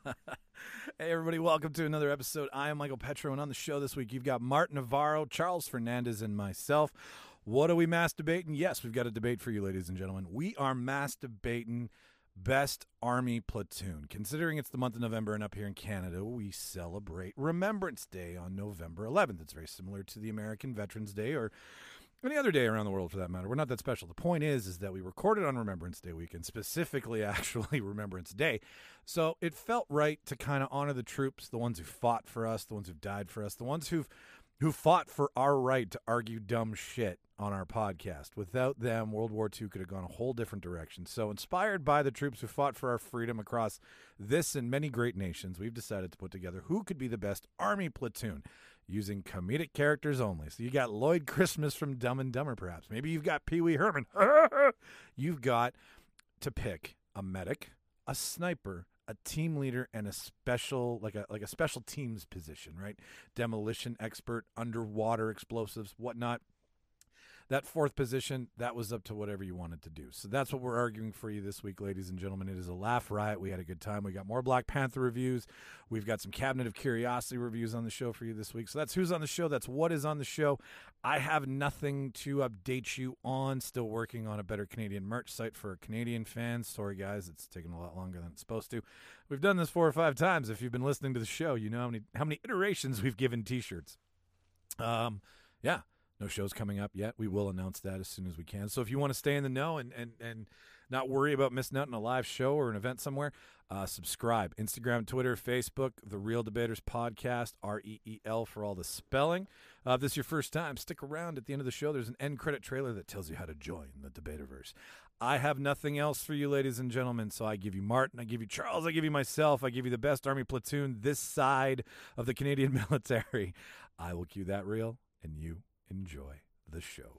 Hey, everybody, welcome to another episode. I am Michael Petro, and on the show this week, you've got Martin Navarro, Charles Fernandez, and myself. What are we mass debating? Yes, we've got a debate for you, ladies and gentlemen. We are mass debating Best Army Platoon. Considering it's the month of November and up here in Canada, we celebrate Remembrance Day on November 11th. It's very similar to the American Veterans Day or any other day around the world for that matter. We're not that special. The point is that we recorded on Remembrance Day weekend, specifically actually Remembrance Day. So it felt right to kind of honor the troops, the ones who fought for us, the ones who've died for us, the ones who fought for our right to argue dumb shit on our podcast. Without them, World War II could have gone a whole different direction. So inspired by the troops who fought for our freedom across this and many great nations, we've decided to put together who could be the best Army platoon using comedic characters only. So you got Lloyd Christmas from Dumb and Dumber, perhaps. Maybe you've got Pee Wee Herman. You've got to pick a medic, a sniper, a team leader, and a special, like a special teams position, right? Demolition expert, underwater explosives, whatnot. That fourth position, that was up to whatever you wanted to do. So that's what we're arguing for you this week, ladies and gentlemen. It is a laugh riot. We had a good time. We got more Black Panther reviews. We've got some Cabinet of Curiosity reviews on the show for you this week. So that's who's on the show. That's what is on the show. I have nothing to update you on. Still working on a better Canadian merch site for Canadian fans. Sorry, guys. It's taken a lot longer than it's supposed to. We've done this 4 or 5 times. If you've been listening to the show, you know how many iterations we've given T-shirts. Yeah. No shows coming up yet. We will announce that as soon as we can. So if you want to stay in the know and not worry about missing out on a live show or an event somewhere, subscribe. Instagram, Twitter, Facebook, The Real Debaters Podcast, REEL for all the spelling. If this is your first time, stick around. At the end of the show, there's an end credit trailer that tells you how to join the Debaterverse. I have nothing else for you, ladies and gentlemen, so I give you Martin, I give you Charles, I give you myself, I give you the best Army platoon this side of the Canadian military. I will cue that reel, and you enjoy the show.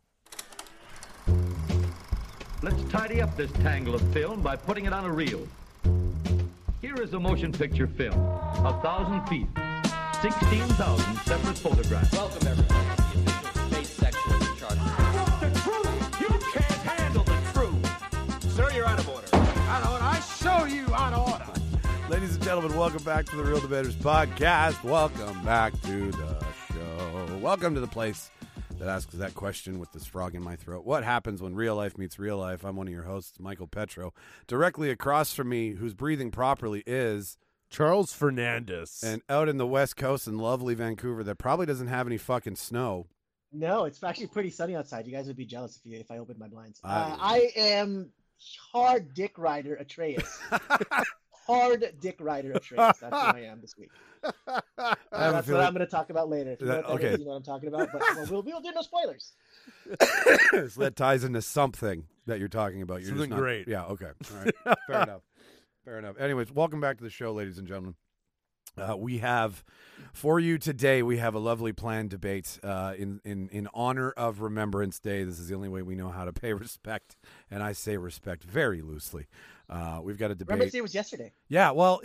Let's tidy up this tangle of film by putting it on a reel. Here is a motion picture film, 1,000 feet, 16,000 separate photographs. Welcome, everybody, to the official space section of the Charter. The truth! You can't handle the truth! Sir, you're out of order. Out of order. I show you out of order. Ladies and gentlemen, welcome back to the Real Debaters Podcast. Welcome back to the show. Welcome to the place that asks that question with this frog in my throat. What happens when real life meets real life? I'm one of your hosts, Michael Petro. Directly across from me, who's breathing properly, is Charles Fernandez. And out in the West Coast in lovely Vancouver that probably doesn't have any fucking snow. No, it's actually pretty sunny outside. You guys would be jealous if I opened my blinds. I am hard dick rider Atreus. Hard dick rider Atreus. That's who I am this week. That's what I'm going to talk about later. If you know what that is, you know what I'm talking about. But we'll do no spoilers. So that ties into something that you're talking about. You're something just not, great. Yeah, okay. All right. Fair enough. Fair enough. Anyways, welcome back to the show, ladies and gentlemen. We have, for you today, we have a lovely planned debate in honor of Remembrance Day. This is the only way we know how to pay respect, and I say respect very loosely. We've got a debate. Remembrance Day was yesterday. Yeah, well,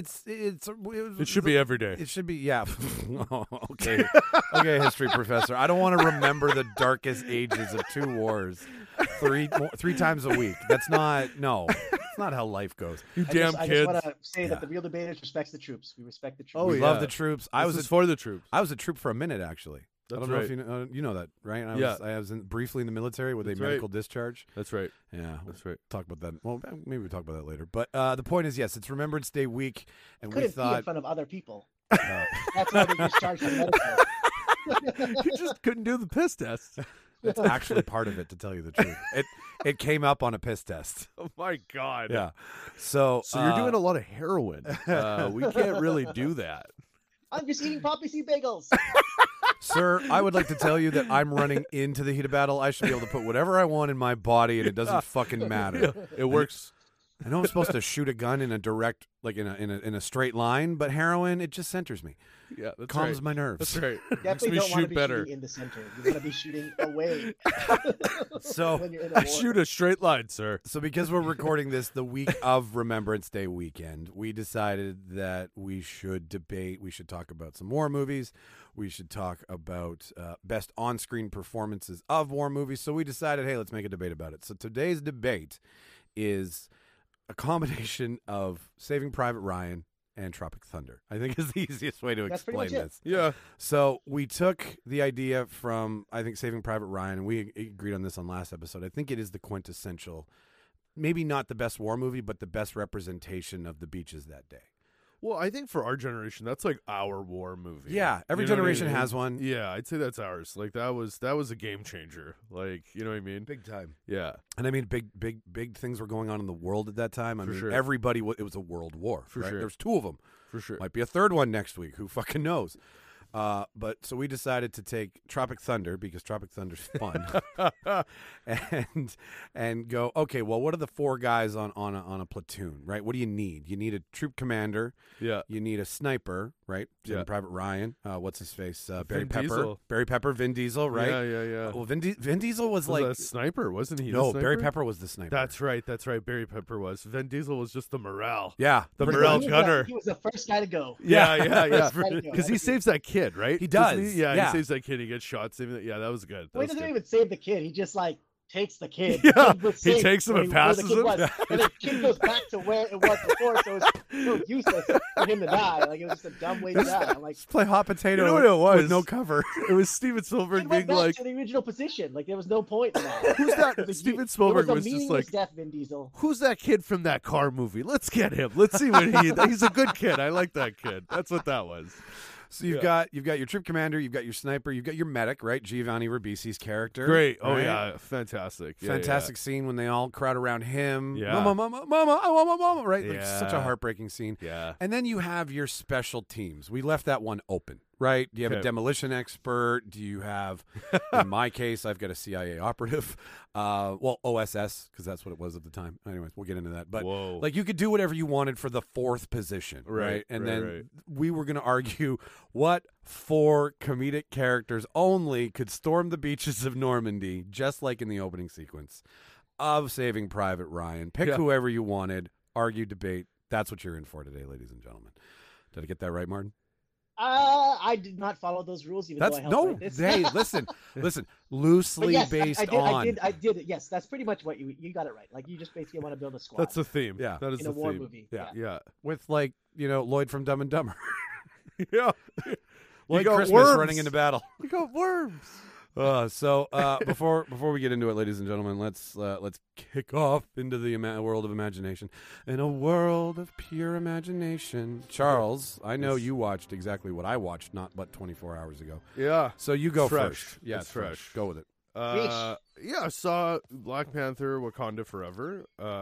It should be every day. It should be, yeah. Oh, okay. Okay, history professor. I don't want to remember the darkest ages of 2 wars three times a week. That's not how life goes. You damn I kids. just want to say that the Real Debaters respects the troops. We respect the troops. Oh, We yeah. love the troops. I was for the troops. I was a troop for a minute, actually. That's I don't know right. if you know that, right? Yeah. I was briefly in the military with That's a right. medical discharge. That's right. Yeah, That's right. talk about that. Well, maybe we'll talk about that later. But the point is, yes, it's Remembrance Day week, and we Couldn't pee in thought front of other people. That's why they discharged the medicine. You just couldn't do the piss test. that's actually part of it, to tell you the truth. It came up on a piss test. Oh, my God. Yeah. So you're doing a lot of heroin. We can't really do that. I'm just eating poppy seed bagels. Sir, I would like to tell you that I'm running into the heat of battle. I should be able to put whatever I want in my body, and it doesn't fucking matter. It works. I know I'm supposed to shoot a gun in a direct, like in a straight line, but heroin, it just centers me. Yeah, that's Calms right. my nerves. That's right. Definitely Makes don't me want to shoot be better. shooting in the center. You want to be shooting away. So when you're in a I war. shoot a straight line, sir. So because we're recording this the week of Remembrance Day weekend, we decided that we should debate. We should talk about some war movies. We should talk about best on-screen performances of war movies. So we decided, hey, let's make a debate about it. So today's debate is a combination of Saving Private Ryan and Tropic Thunder. I think is the easiest way to That's pretty explain much it. this. Yeah. So we took the idea from, I think, Saving Private Ryan, and we agreed on this on last episode. I think it is the quintessential, maybe not the best war movie, but the best representation of the beaches that day. Well, I think for our generation, that's like our war movie. Yeah, every You know what I generation mean? has one. Yeah, I'd say that's ours. Like that was a game changer. Like, you know what I mean? Big time. Yeah, And I mean, big things were going on in the world at that time. I For mean, sure. everybody, it was a world war. For right? sure. There's two of them. for sure. Might be a third one next week. Who fucking knows? But so we decided to take Tropic Thunder because Tropic Thunder's fun, and go. Okay, well, what are the four guys on a platoon? Right? What do you need? You need a troop commander. Yeah. You need a sniper. Right? Yeah. Private Ryan. What's his face? Barry Vin Pepper. Diesel. Barry Pepper. Vin Diesel. Right? Yeah. Well, Vin Diesel was Was like a sniper, wasn't he? the no. sniper? Barry Pepper was the sniper. That's right. Barry Pepper was. Vin Diesel was just the morale. yeah. The Pretty morale much. gunner. He was the first guy to go. Yeah. First guy to go. Because he saves that kid, right? He Doesn't does, Yeah, yeah. he saves that kid. He gets shot. Saving that. Yeah, that was good. That Well, he was doesn't good. even save the kid. He just like takes the kid. Yeah, The kid was he safe takes him where and where the passes kid him. was. And the kid goes back to where it was before, so it's so useless for him to die. Like it was just a dumb way to die. I'm like, Let's play hot potato. You know what it was? with no cover. It was Steven Spielberg he being went back like, to the original position. Like there was no point in that. "Who's that?" It was a- Steven Spielberg it was a just meaningless like, death, Vin Diesel. "Who's that kid from that car movie? Let's get him. Let's see what he's a good kid. I like that kid." That's what that was. So you've got your troop commander, you've got your sniper, you've got your medic, right? Giovanni Ribisi's character. Great. Oh right? yeah, fantastic. Yeah, Fantastic scene when they all crowd around him. Yeah. Mama, I want my mama. Right? Like, such a Yeah. heartbreaking scene. Yeah. And then you have your special teams. We left that one open, right? Do you have a Okay. demolition expert? Do you have, in my case, I've got a CIA operative. Well, OSS, because that's what it was at the time. Anyways, we'll get into that. But Whoa. like you could do whatever you wanted for the fourth position, Right, And right, then right. we were going to argue what four comedic characters only could storm the beaches of Normandy, just like in the opening sequence of Saving Private Ryan. Pick Yeah. whoever you wanted, argue, debate. That's what you're in for today, ladies and gentlemen. Did I get that right, Martin? I did not follow those rules, even That's though I helped no. write this. Hey, listen. But Loosely yes, based I did, on. I did it. Yes, that's pretty much what you got it right. Like you just basically want to build a squad. That's the theme. Yeah. That is in the a war theme. movie. Yeah. Yeah. with like Lloyd from Dumb and Dumber, Yeah. Lloyd got Christmas worms. running into battle. You got worms. So before we get into it, ladies and gentlemen, let's kick off into the world of imagination. In a world of pure imagination, Charles, I know you watched exactly what I watched not but 24 hours ago. Yeah. So you go Fresh. first. Yeah, It's fresh. fresh. Go with it. Yeah, I saw Black Panther: Wakanda Forever.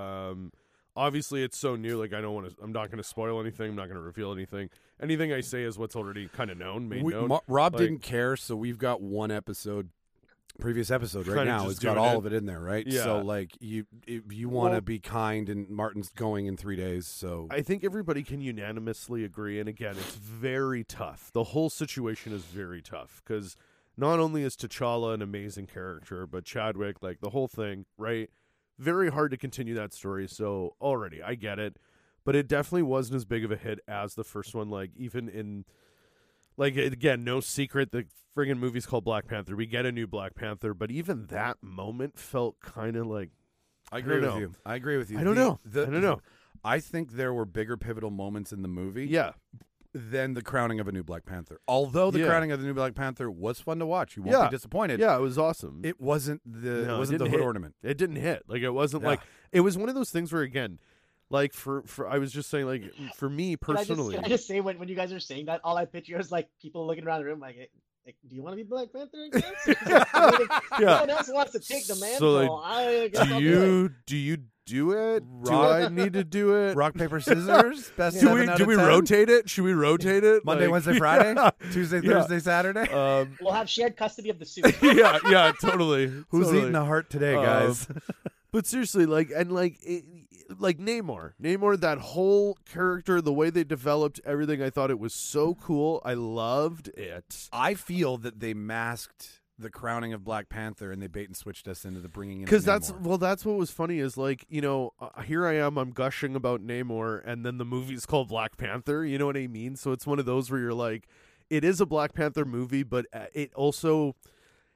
Obviously, it's so new. Like, I'm not going to spoil anything. I'm not going to reveal anything. Anything I say is what's already kind of known, made known. Rob Like- didn't care, so we've got one previous episode right Kinda now. just It's got doing all it. of it in there, right? Yeah. So like if you want to Well- be kind, and Martin's going in 3 days, so I think everybody can unanimously agree. And again, it's very tough. The whole situation is very tough because not only is T'Challa an amazing character, but Chadwick, like the whole thing, right? Very hard to continue that story. So already, I get it. But it definitely wasn't as big of a hit as the first one. Like, even in, like, again, no secret, the friggin' movie's called Black Panther. We get a new Black Panther, but even that moment felt kind of like, I agree don't with know. you. I agree with you. I don't know. I don't know. I think there were bigger pivotal moments in the movie yeah. than the crowning of a new Black Panther. Although the Yeah. crowning of the new Black Panther was fun to watch. You won't Yeah. be disappointed. Yeah, it was awesome. It wasn't the No, it it wasn't the didn't hood hit. ornament. It didn't hit. Like, it wasn't Yeah. like, it was one of those things where, again, like for I was just saying, like, for me Can personally, I just say when you guys are saying that, all I picture is like people looking around the room like, do you want to be Black Panther again? I mean, if Yeah. no one else wants to take the mantle. like, I guess do I'll you do it? Do I need to do it? Rock paper scissors. Best do 7 we out do of we 10? rotate it? Should we rotate it? Monday, Like- Wednesday, Friday, Yeah. Tuesday, Yeah. Thursday, Saturday. We'll have shared custody of the suit. yeah, totally. Who's totally. eating a heart today, guys? But seriously, like, and like, like Namor, that whole character, the way they developed everything, I thought it was so cool. I loved it. I feel that they masked the crowning of Black Panther and they bait and switched us into the bringing in. Because of that's Namor. that's what was funny is, like, here I am, I'm gushing about Namor, and then the movie's called Black Panther. You know what I mean? So it's one of those where you're like, it is a Black Panther movie, but it also,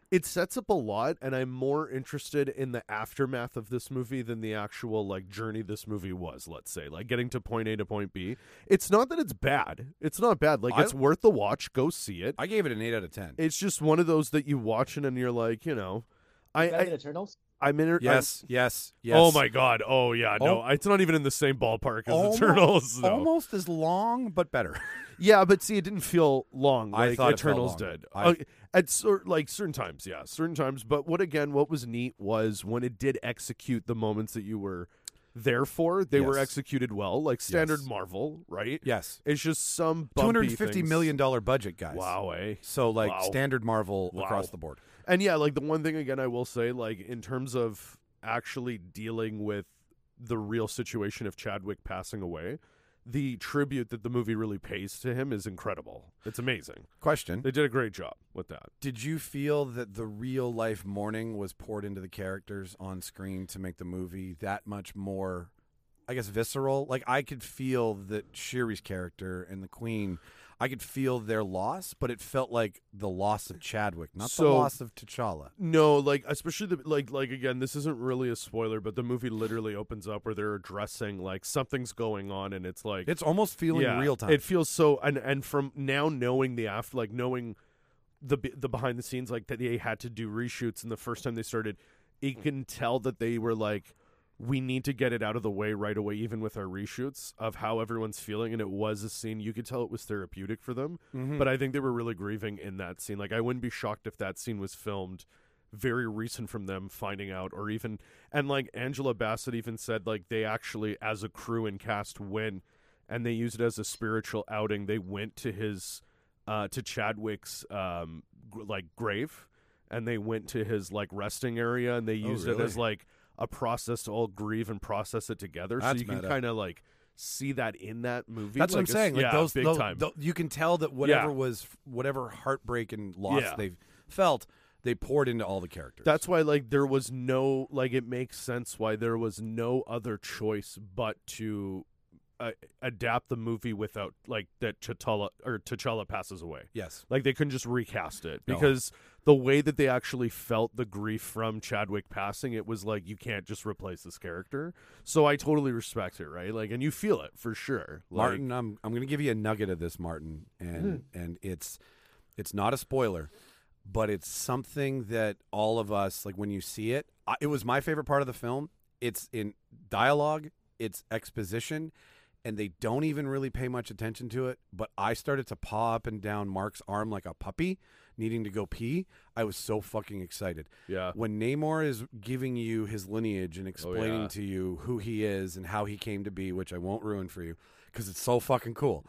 it sets up a lot, and I'm more interested in the aftermath of this movie than the actual like journey this movie was, let's say. Like getting to point A to point B. It's not that it's bad. It's not bad. Like it's worth the watch. Go see it. I gave it an 8 out of 10. It's just one of those that you watch and you're like, you know, Eternals? I'm in. Yes. Oh my god. Oh yeah. No, it's not even in the same ballpark as Eternals. No. Almost as long, but better. Yeah, but see, it didn't feel long. Like I thought Eternals it felt did. long. At certain times, yeah, certain times. But what was neat was when it did execute the moments that you were there for. They were executed well, like standard Marvel, right? Yes. It's just some bumpy $250 million budget, guys. Wow, eh? So standard Marvel across the board. And yeah, like the one thing again I will say, like in terms of actually dealing with the real situation of Chadwick passing away, the tribute that the movie really pays to him is incredible. It's amazing. Question. They did a great job with that. Did you feel that the real life mourning was poured into the characters on screen to make the movie that much more, I guess, visceral? Like I could feel that Shiri's character and the Queen, I could feel their loss, but it felt like the loss of Chadwick, not the loss of T'Challa. No, like especially the like again, this isn't really a spoiler, but the movie literally opens up where they're addressing like something's going on, and it's like it's almost feeling real time. It feels so, and from now knowing the after, like knowing the behind the scenes, like that they had to do reshoots, and the first time they started, you can tell that they were like, we need to get it out of the way right away, even with our reshoots of how everyone's feeling. And it was a scene, you could tell it was therapeutic for them. Mm-hmm. But I think they were really grieving in that scene. Like, I wouldn't be shocked if that scene was filmed very recent from them finding out, or even, and like Angela Bassett even said, like, they actually, as a crew and cast, went and they used it as a spiritual outing. They went to his, to Chadwick's, like, grave, and they went to his, like, resting area, and they used it as, like, a process to all grieve and process it together. That's so you can kind of like see that in that movie. That's what I'm saying. Like those big time. You can tell that whatever heartbreak and loss they've felt, they poured into all the characters. That's why like there was no, like, it makes sense why there was no other choice but to adapt the movie without like that T'Challa passes away. Yes. Like they couldn't just recast it because the way that they actually felt the grief from Chadwick passing, it was like, you can't just replace this character. So I totally respect it, right? Like, and you feel it for sure. Like, Martin, I'm going to give you a nugget of this, Martin, and it's not a spoiler, but it's something that all of us, like when you see it, it was my favorite part of the film. It's in dialogue, it's exposition, and they don't even really pay much attention to it, but I started to paw up and down Mark's arm like a puppy needing to go pee. I was so fucking excited. Yeah. When Namor is giving you his lineage and explaining to you who he is and how he came to be, which I won't ruin for you because it's so fucking cool.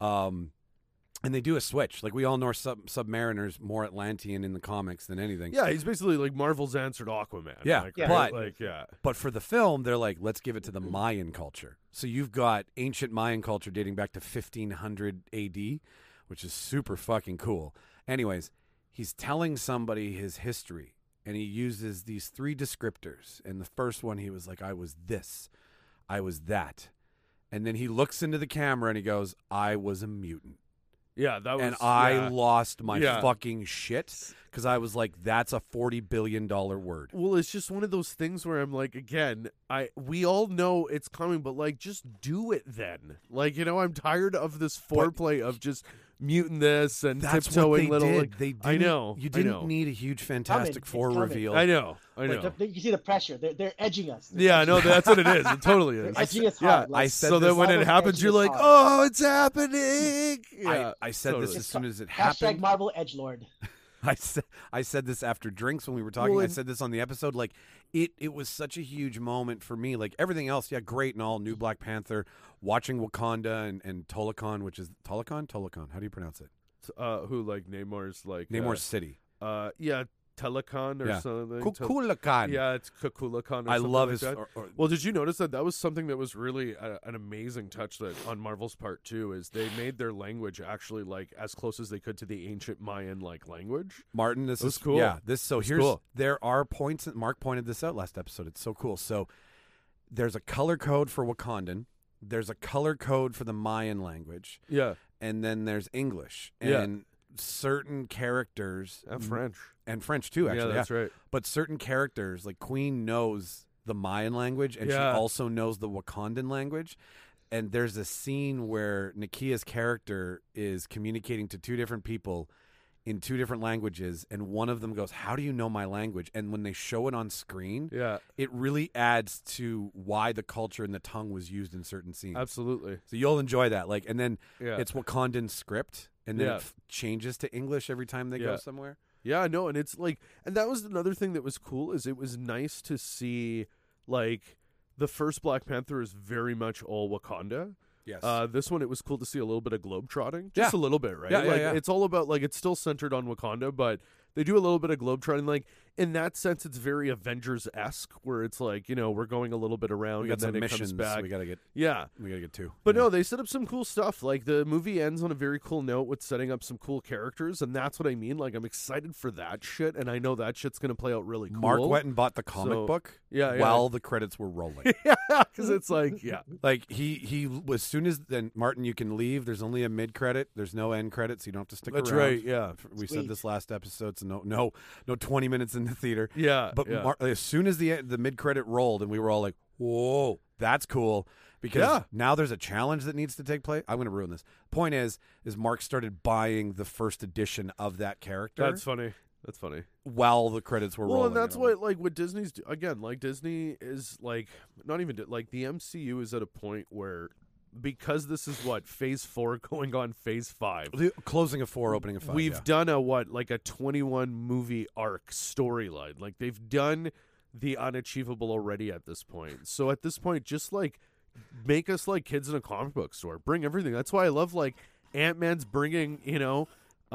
And they do a switch. Like, we all know Submariner's more Atlantean in the comics than anything. Yeah, he's basically like Marvel's answer to Aquaman. Yeah, like, but for the film, they're like, let's give it to the Mayan culture. So you've got ancient Mayan culture dating back to 1500 AD, which is super fucking cool. Anyways, he's telling somebody his history, and he uses these 3 descriptors. And the first one, he was like, I was this, I was that. And then he looks into the camera and he goes, I was a mutant. Yeah, that was, and I lost my fucking shit because I was like, "That's a $40 billion word." Well, it's just one of those things where I'm like, again, we all know it's coming, but like, just do it then. Like, you know, I'm tired of this foreplay of just muting this and tiptoeing little. Like, they I know you didn't need a huge Fantastic Four reveal. I know. Like, you see the pressure. They're edging us. Yeah, no, that's what it is. It totally is. Edging us hard. I said so that when it happens, you're like, oh, it's happening. Yeah, I said this as soon as it happened. Hashtag Marvel Edgelord. I said this after drinks when we were talking. I said this on the episode. Like, it was such a huge moment for me. Like, everything else, great and all. New Black Panther, watching Wakanda and Tolokan, which is Tolokan. How do you pronounce it? Who, like, Namor's like Namor's city. Telekan or something. Kukulakan. Yeah, it's Kukulakan. I love his. Well, did you notice that was something that was really an amazing touch that on Marvel's part too? Is they made their language actually like as close as they could to the ancient Mayan like language. Martin, this is cool. Yeah, there are points. Mark pointed this out last episode. It's so cool. So there's a color code for Wakandan. There's a color code for the Mayan language. Yeah, and then there's English. And certain characters And French. and French too. Actually, yeah, that's right. But certain characters, like Queen, knows the Mayan language, and she Yeah. also knows the Wakandan language. And there's a scene where Nakia's character is communicating to two different people in two different languages, and one of them goes, "How do you know my language?" And when they show it on screen, Yeah, it really adds to why the culture and the tongue was used in certain scenes. absolutely. So you'll enjoy that. Like, and then Yeah. it's Wakandan script, and then Yeah. it changes to English every time they go Yeah. somewhere. Yeah, no, and it's like, and that was another thing that was cool is it was nice to see, like, the first Black Panther is very much all Wakanda. Yes. This one, it was cool to see a little bit of globetrotting, just a little bit, right? Yeah, yeah, like, yeah. It's all about, like, it's still centered on Wakanda, but they do a little bit of globetrotting. Like, in that sense, it's very Avengers-esque, where it's like, you know, we're going a little bit around, we got and then some it missions comes back. we gotta get to. But Yeah. no, they set up some cool stuff. Like, the movie ends on a very cool note with setting up some cool characters, and that's what I mean. Like, I'm excited for that shit, and I know that shit's going to play out really cool. Mark Wetton bought the comic So- book Yeah, yeah. while the credits were rolling. Yeah, because it's like, yeah. Like he as soon as then Martin, you can leave. There's only a mid credit. There's no end credit, so you don't have to stick That's around. right, yeah. We Sweet. said this last episode, so no 20 minutes in the theater. Yeah, But yeah. as soon as the mid credit rolled, and we were all like, "Whoa, that's cool!" Because Yeah. now there's a challenge that needs to take place. I'm going to ruin this. Point is Mark started buying the first edition of that character That's funny. That's funny. while the credits were Well, rolling. and that's I'm like, what, like, what Disney's again, like, Disney is like not even like the MCU is at a point where, because this is what phase 4 going on phase 5. the closing of 4, opening of 5. We've yeah. done like a 21 movie arc storyline. Like, they've done the unachievable already at this point. So at this point, just like make us like kids in a comic book store. Bring everything. That's why I love, like, Ant-Man's bringing, you know,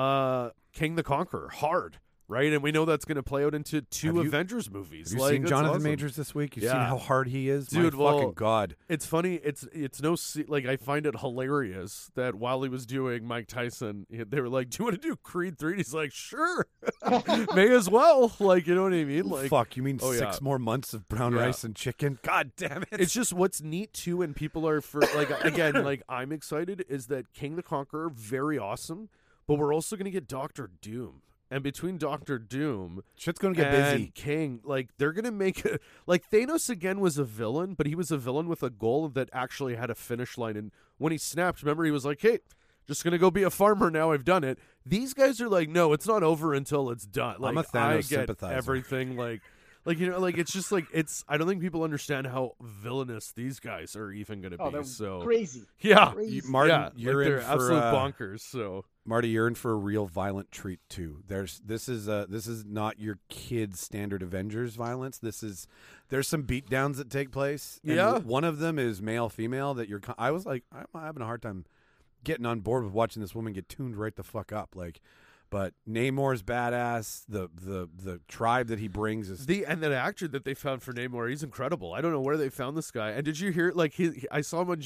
King the Conqueror hard, right? And we know that's going to play out into 2 Have you- Avengers movies. Have you like, seen that's Jonathan awesome. Majors this week? You've seen Yeah. how hard he is? Dude, My well, fucking God. It's funny. It's no like, I find it hilarious that while he was doing Mike Tyson, they were like, "Do you want to do Creed 3?" And he's like, "Sure, may as well." Like, you know what I mean? Like, Fuck, you mean oh, 6 yeah. more months of brown Yeah. rice and chicken? God damn it. it's just what's neat too, and people are for like again, like, I'm excited is that King the Conqueror, very awesome, but we're also gonna get Doctor Doom. And between Doctor Doom Shit's going to get and busy. King, like, they're gonna make it like Thanos again was a villain, but he was a villain with a goal that actually had a finish line. And when he snapped, remember, he was like, "Hey, just gonna go be a farmer now. I've done it." These guys are like, "No, it's not over until it's done." Like, I'm a Thanos I get sympathizer. everything. Like, you know, like, it's just like, it's. I don't think people understand how villainous these guys are even gonna Oh, be. they're So crazy. yeah, Crazy. Martin, yeah, you're like, in they're for absolute bonkers. So Marty, you're in for a real violent treat too. This is not your kids' standard Avengers violence. There's some beatdowns that take place. And Yeah. one of them is male female. That I was like, I'm having a hard time getting on board with watching this woman get tuned right the fuck up. Like, but Namor's badass. The tribe that he brings is and that actor that they found for Namor, he's incredible. I don't know where they found this guy. And did you hear, like, I saw him on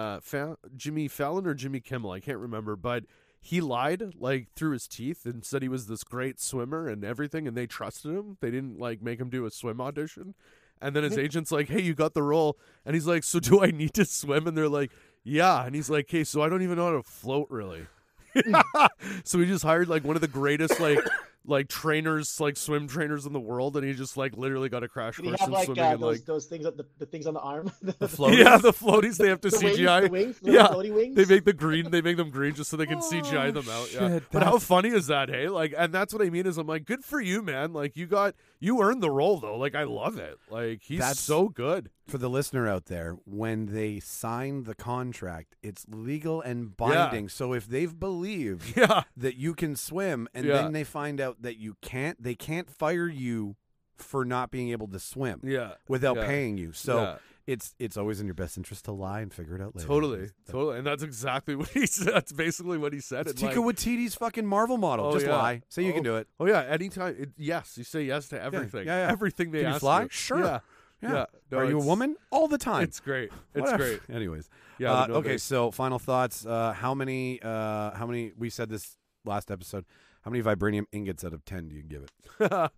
Jimmy Fallon or Jimmy Kimmel, I can't remember, but he lied, like, through his teeth and said he was this great swimmer and everything, and they trusted him. They didn't, like, make him do a swim audition. And then his agent's like, "Hey, you got the role." And he's like, "So do I need to swim?" And they're like, "Yeah." And he's like, "Hey, so I don't even know how to float, really." So he just hired, like, one of the greatest, like trainers, like swim trainers in the world, and he just, like, literally got a crash Did he course have in like swimming. And, like, those things, the things on the arm? the floaties. yeah, the floaties they have to the CGI. wings, the Yeah, floaty wings. they make them green just so they can CGI them out. Yeah, shit, but how funny is that? Hey, like, and that's what I mean is I'm like, good for you, man. Like, you earned the role though. Like, I love it. Like, he's That's- so good. For the listener out there, when they sign the contract, it's legal and binding. So if they've believed Yeah, that you can swim and Yeah. then they find out that you can't, they can't fire you for not being able to swim yeah, without yeah. paying you. So Yeah. it's always in your best interest to lie and figure it out later. Totally, and that's exactly what he said. That's basically what he said. It's And, Tika like, Waititi's fucking Marvel model. Oh, Just yeah. lie. Say you Oh. can do it. Oh yeah, anytime. Yes, you say yes to everything. yeah, yeah. Everything they Can you ask fly? you. Sure. Yeah. Yeah. No, Are you a it's- woman? All the time. It's great. It's Whatever. great. Anyways. Yeah. no, Okay, so final thoughts. How many we said this last episode. How many vibranium ingots out of 10 do you give it?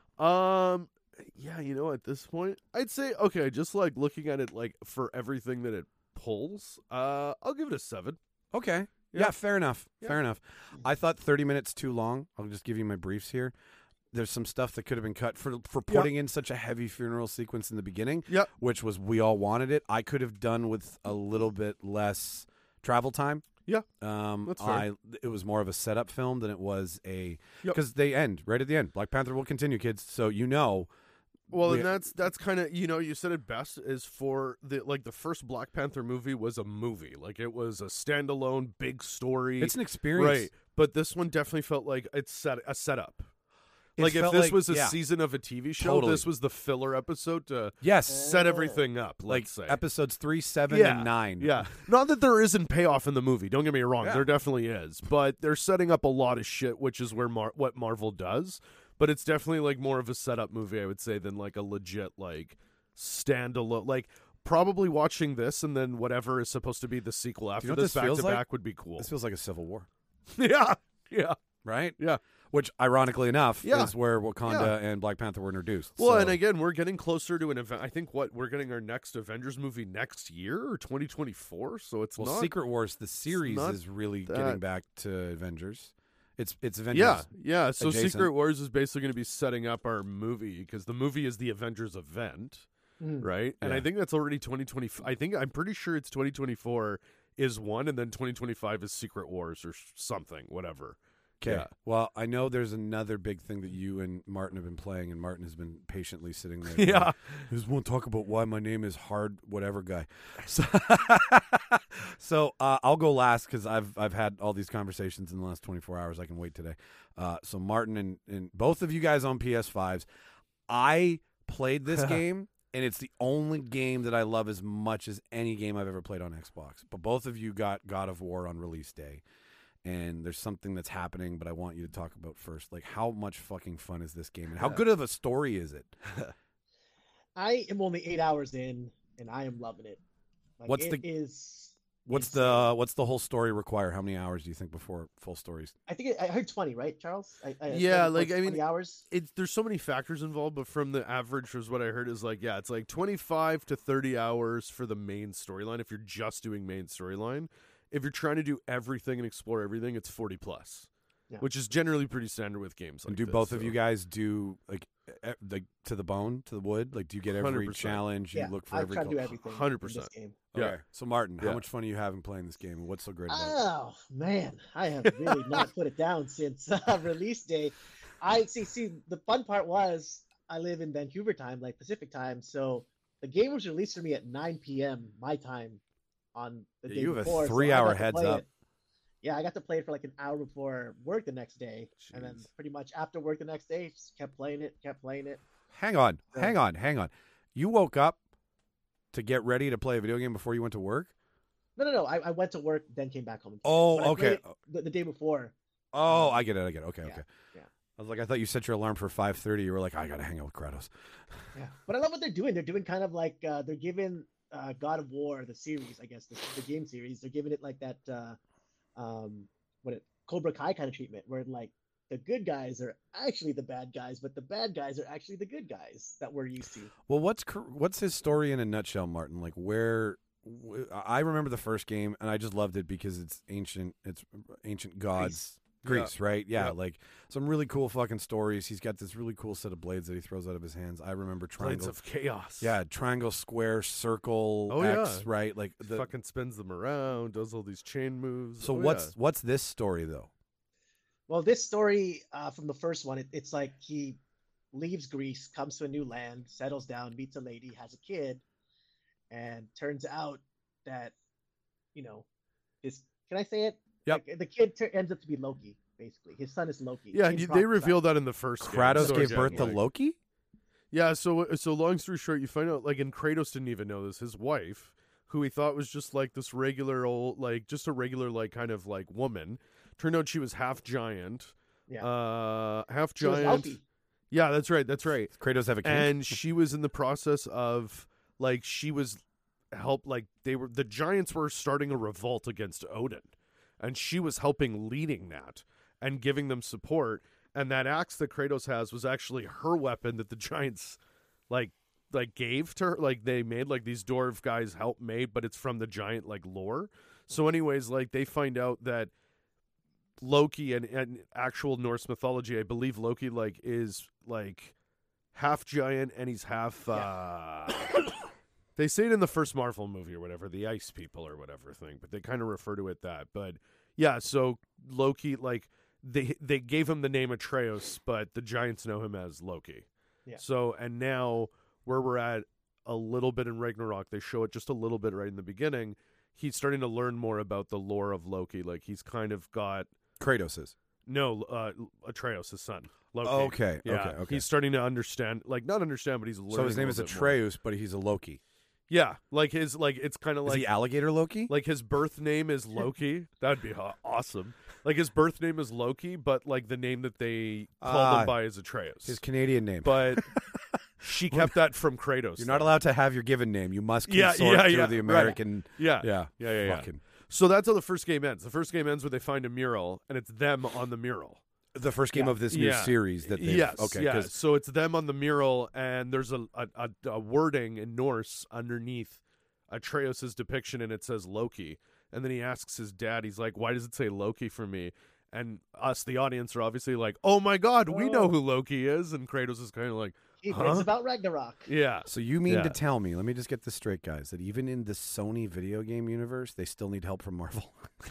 Yeah, you know, at this point, I'd say, okay, just like looking at it, like, for everything that it pulls, I'll give it a 7. Okay. Yeah, fair enough. Fair enough. I thought 30 minutes too long. I'll just give you my briefs here. There's some stuff that could have been cut for putting in such a heavy funeral sequence in the beginning, which was we all wanted it. I could have done with a little bit less travel time. Yeah, that's fair. It was more of a setup film than it was because they end right at the end. Black Panther will continue, kids. So Well, and that's kind of, you said it best, is for the first Black Panther movie was a movie. Like, it was a standalone big story. It's an experience. Right. But this one definitely felt like it's a setup. It Like, if felt this like- was a yeah. season of a TV show, Totally. this was the filler episode to Yes. set everything up, Like let's say. episodes 3, 7, and 9. Yeah. Not that there isn't payoff in the movie. Don't get me wrong. Yeah. There definitely is. But they're setting up a lot of shit, which is where what Marvel does. But it's definitely like more of a setup movie, I would say, than like a legit like standalone. Like, probably watching this and then whatever is supposed to be the sequel after what this this feels back to like? back would be cool. This feels like a Civil War, Yeah. right? Yeah. Which, ironically enough, Yeah. is where Wakanda and Black Panther were introduced. Well, So- and again, we're getting closer to an event. I think we're getting our next Avengers movie next year or 2024. So it's not. Secret Wars, the series, not is really that- getting back to Avengers. It's Avengers. Yeah. So adjacent. Secret Wars is basically going to be setting up our movie because the movie is the Avengers event, right? And Yeah. I think that's already 2020. I'm pretty sure it's 2024 is one, and then 2025 is Secret Wars or something, whatever. Okay. Yeah. Well, I know there's another big thing that you and Martin have been playing, and Martin has been patiently sitting there. Yeah. He just won't talk about why my name is Hard Whatever Guy. So, I'll go last because I've had all these conversations in the last 24 hours. I can wait today. So Martin and both of you guys on PS5s, I played this game, and it's the only game that I love as much as any game I've ever played on Xbox. But both of you got God of War on release day. And there's something that's happening, but I want you to talk about first. Like, how much fucking fun is this game, and how good of a story is it? I am only 8 hours in, and I am loving it. Like, What's it is What's insane. the whole story require? How many hours do you think before full stories? I think I heard 20, right, Charles? Yeah, like like, I mean, 20 hours. There's so many factors involved, but from the average, was what I heard is like, it's like 25 to 30 hours for the main storyline. If you're just doing main storyline, if you're trying to do everything and explore everything, it's 40 plus, which is generally pretty standard with games. Like And do this, both of so. you guys do like to the bone, to the wood? Like, do you get every 100%. challenge? You Yeah, look for I've every tried to do everything. 100%. In this game. Yeah. Okay. So Martin, how Yeah. much fun are you having playing this game, and what's so great about it? Oh man, I have really not put it down since release day. I see. The fun part was I live in Vancouver time, like Pacific time, so the game was released for me at 9 p.m. my time on the day You have a before. 3 I hour got to heads play up. it. Yeah, I got to play it for like an hour before work the next day, and then Jeez. pretty much after work the next day, just kept playing it. Hang on. You woke up to get ready to play a video game before you went to work? No. I went to work, then came back home. And played it. Oh, But I played okay. it the day before. Oh, I get it. Okay. yeah, Okay. yeah. I was like, I thought you set your alarm for 5:30. You were like, I gotta hang out with Kratos. Yeah, but I love what they're doing. They're doing kind of like they're giving God of War, the series, I guess, the game series. They're giving it like that Cobra Kai kind of treatment, where like the good guys are actually the bad guys, but the bad guys are actually the good guys that we're used to. Well, what's his story in a nutshell, Martin? Like, I remember the first game, and I just loved it because it's ancient gods. Greece, right? Yeah, Yeah. like some really cool fucking stories. He's got this really cool set of blades that he throws out of his hands. I remember Blades triangle. of Chaos. Yeah, triangle, square, circle, Oh, X, yeah. right? Like Fucking spins them around, does all these chain moves. So Oh, what's this story though? Well, this story from the first one, it's like he leaves Greece, comes to a new land, settles down, meets a lady, has a kid, and turns out that, this. Can I say it? Yep. Like, the kid ends up to be Loki, basically. His son is Loki. Yeah, It's they prophesied. revealed that in the first game. Kratos So gave again, birth to like- Loki? Yeah, so long story short, you find out, like, and Kratos didn't even know this. His wife, who he thought was just like this regular old, like, just a regular, like, kind of like woman, turned out she was half giant. Yeah. Half She was giant. Elfie. Yeah, that's right. Kratos have a kink? And she was in the process of, like, she was the giants were starting a revolt against Odin, and she was leading that and giving them support. And that axe that Kratos has was actually her weapon that the giants like gave to her. Like, they made, like, these dwarf guys made, but it's from the giant, like, lore. So anyways, like they find out that Loki and actual Norse mythology, I believe Loki like is like half giant and he's half they say it in the first Marvel movie or whatever, the ice people or whatever thing, but they kind of refer to it that. But yeah, so Loki, like they gave him the name Atreus, but the giants know him as Loki. Yeah. So, and now where we're at a little bit in Ragnarok, they show it just a little bit right in the beginning. He's starting to learn more about the lore of Loki. Like he's kind of got Kratos. Atreus, his son. Loki. Okay, Yeah. okay. He's starting to understand, like not understand, but he's learning. So his name a is little bit more. Atreus, but he's a Loki. Yeah, like his it's kind of Is like he alligator Loki? like his birth name is Loki. That'd be awesome. Like his birth name is Loki, but like the name that they call him by is Atreus. His Canadian name. But she kept that from Kratos. You're not allowed to have your given name. You must Yeah, consort yeah, to yeah, the right. American. Yeah. Yeah. Fucking. So that's how the first game ends. The first game ends where they find a mural, and it's them on the mural. The first game of this new Yeah. series that they've... Yes. Okay. Yeah. 'cause- So it's them on the mural, and there's a wording in Norse underneath Atreus' depiction, and it says Loki. And then he asks his dad, he's like, "Why does it say Loki for me?" And us, the audience, are obviously like, "Oh my God, we know who Loki is." And Kratos is kind of like, He Huh? brings about Ragnarok. "Yeah." So you mean Yeah. to tell me, let me just get this straight, guys, that even in the Sony video game universe, they still need help from Marvel?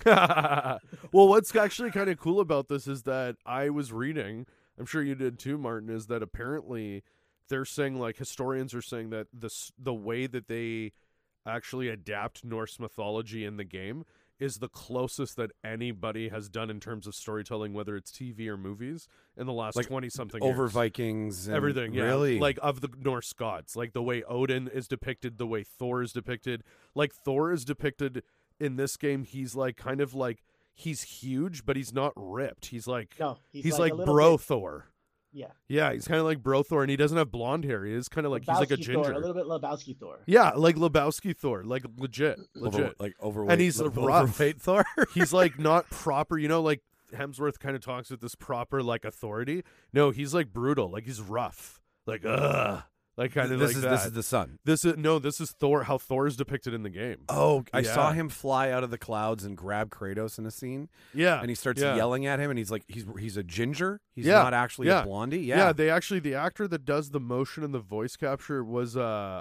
Well, what's actually kind of cool about this is that I was reading, I'm sure you did too, Martin, is that apparently they're saying, like, historians are saying that the way that they actually adapt Norse mythology in the game is the closest that anybody has done in terms of storytelling, whether it's TV or movies, in the last Like, 20-something Over years. Vikings and Everything, yeah. Really? Like, of the Norse gods. Like, the way Odin is depicted, the way Thor is depicted. Like, Thor is depicted in this game, he's, like, kind of like, he's huge, but he's not ripped. He's like, No, he's a like little bro bit- Thor. Yeah. Yeah, he's kind of like bro Thor, and he doesn't have blonde hair. He is kind of like, he's like a Lebowski ginger. Thor, a little bit Lebowski Thor. Yeah, like Lebowski Thor. Like, legit. overweight. And he's rough. Overweight Thor? He's like not proper, like Hemsworth kind of talks with this proper like authority. No, he's like brutal, like he's rough, like like kind of like that. This is the sun. This is Thor. How Thor is depicted in the game. Oh, I saw Yeah. him fly out of the clouds and grab Kratos in a scene, Yeah, and he starts yeah. yelling at him, and he's like, he's a ginger. He's Yeah, not actually yeah. a blondie. Yeah, they actually the actor that does the motion and the voice capture was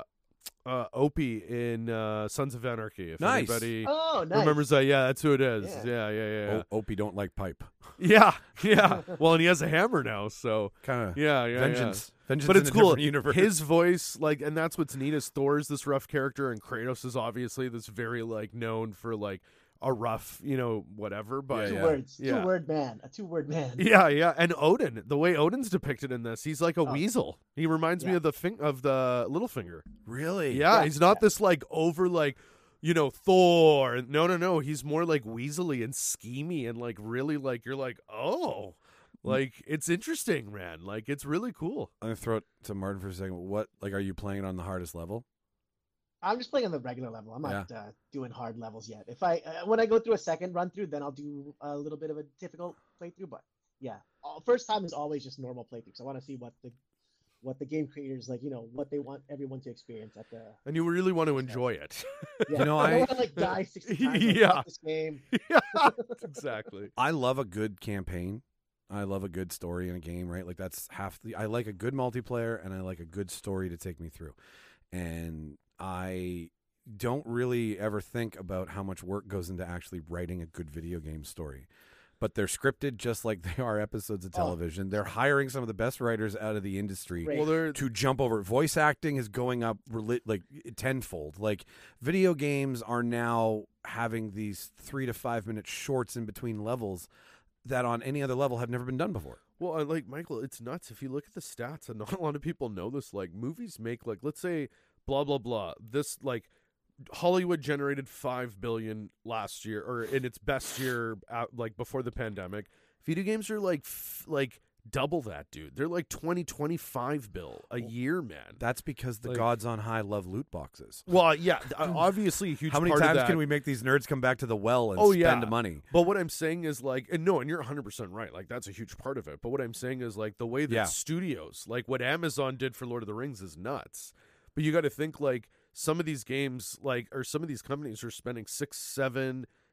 Opie in Sons of Anarchy. If Nice. anybody Oh, nice. remembers that, yeah, that's who it is. Yeah. Yeah. Opie don't like pipe. Yeah. Well, and he has a hammer now, so Kind of yeah. vengeance. Vengeance But in it's a cool. different universe. His voice, like, and that's what's neat is Thor's this rough character, and Kratos is obviously this very like known for like a rough, whatever. But Two Yeah. words. Yeah. Two-word man. A two-word man. yeah. And Odin, the way Odin's depicted in this, he's like a weasel. He reminds me Yeah. of the Littlefinger. Really? Yeah, he's not this like over like Thor. No. He's more like weaselly and schemy and like really like you're like, oh, like it's interesting, man. Like it's really cool. I'm gonna throw it to Martin for a second. What, like, are you playing it on the hardest level? I'm just playing on the regular level. I'm not doing hard levels yet. If when I go through a second run through, then I'll do a little bit of a difficult playthrough. But yeah, first time is always just normal playthrough. So I want to see what the game creators like. What they want everyone to experience at the. And you really want to enjoy it. Yeah. You know, I I- don't want to like die 60 times. Like, Yeah. fuck this game. Yeah, exactly. I love a good campaign. I love a good story in a game, right? Like that's half the. I like a good multiplayer, and I like a good story to take me through. And I don't really ever think about how much work goes into actually writing a good video game story. But they're scripted just like they are episodes of television. They're hiring some of the best writers out of the industry Right. Well, they're to jump over. Voice acting is going up like tenfold. Like video games are now having these 3 to 5 minute shorts in between levels that on any other level have never been done before. Well, like Michael, it's nuts. If you look at the stats, and not a lot of people know this, like movies make like let's say blah blah blah. This like Hollywood generated $5 billion last year, or in its best year, like before the pandemic. Video games are like double that, dude. They're like 25 bill a year, man. That's because the Like- gods on high love loot boxes. Well, yeah, obviously a huge How many part of times that. can we make these nerds come back to the well and Oh, spend yeah. money? But what I'm saying is like, and you're 100% right. Like that's a huge part of it. But what I'm saying is like the way that Yeah. studios, like what Amazon did for Lord of the Rings is nuts. But you got to think like some of these games, like, or some of these companies are spending 6, 7,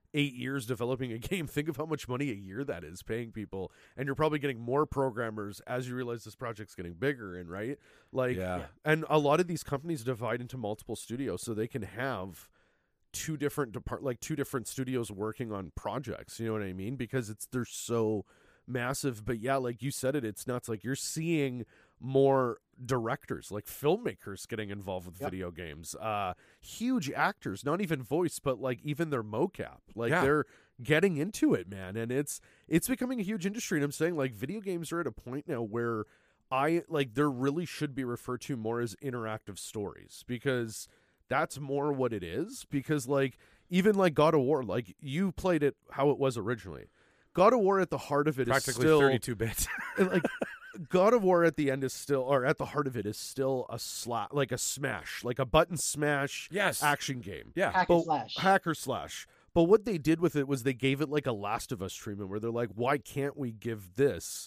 8 years developing a game. Think of how much money a year that is paying people, and you're probably getting more programmers as you realize this project's getting bigger. And right, like, and a lot of these companies divide into multiple studios, so they can have two different studios working on projects. You know what I mean? Because they're so massive. But yeah, like you said, it's nuts. Like you're seeing more directors, like filmmakers, getting involved with video games. Huge actors, not even voice, but like even their mocap. Like they're getting into it, man. And it's becoming a huge industry. And I'm saying, like, video games are at a point now where there really should be referred to more as interactive stories, because that's more what it is. Because like even like God of War, like you played it how it was originally. God of War at the heart of it practically is still 32 bits. like God of War at the end is still, or at the heart of it is still a smash, like a button smash action game. Yeah. Hack or slash. But what they did with it was they gave it like a Last of Us treatment, where they're like, why can't we give this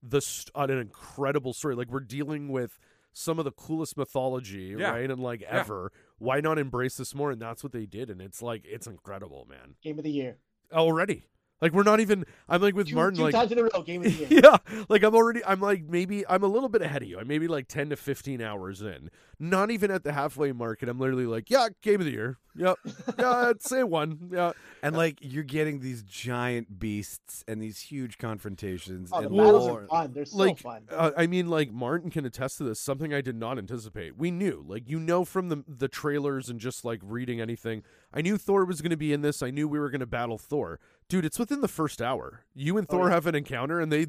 an incredible story? Like, we're dealing with some of the coolest mythology, right? And like ever. Why not embrace this more? And that's what they did. And it's like, it's incredible, man. Game of the year. Already. Like, we're not even, I'm like with Martin, two like times in a row, game of the year. Yeah, like I'm like, maybe I'm a little bit ahead of you. I'm maybe like 10 to 15 hours in. Not even at the halfway mark, and I'm literally like, yeah, game of the year. Yep. Yeah, I'd say one. Yeah. And like, you're getting these giant beasts and these huge confrontations. Oh, and the battles are fun. They're so fun. I mean, like, Martin can attest to this. Something I did not anticipate. We knew, like, from the trailers and just like reading anything, I knew Thor was going to be in this. I knew we were going to battle Thor. Dude, it's within the first hour. You and Thor have an encounter, and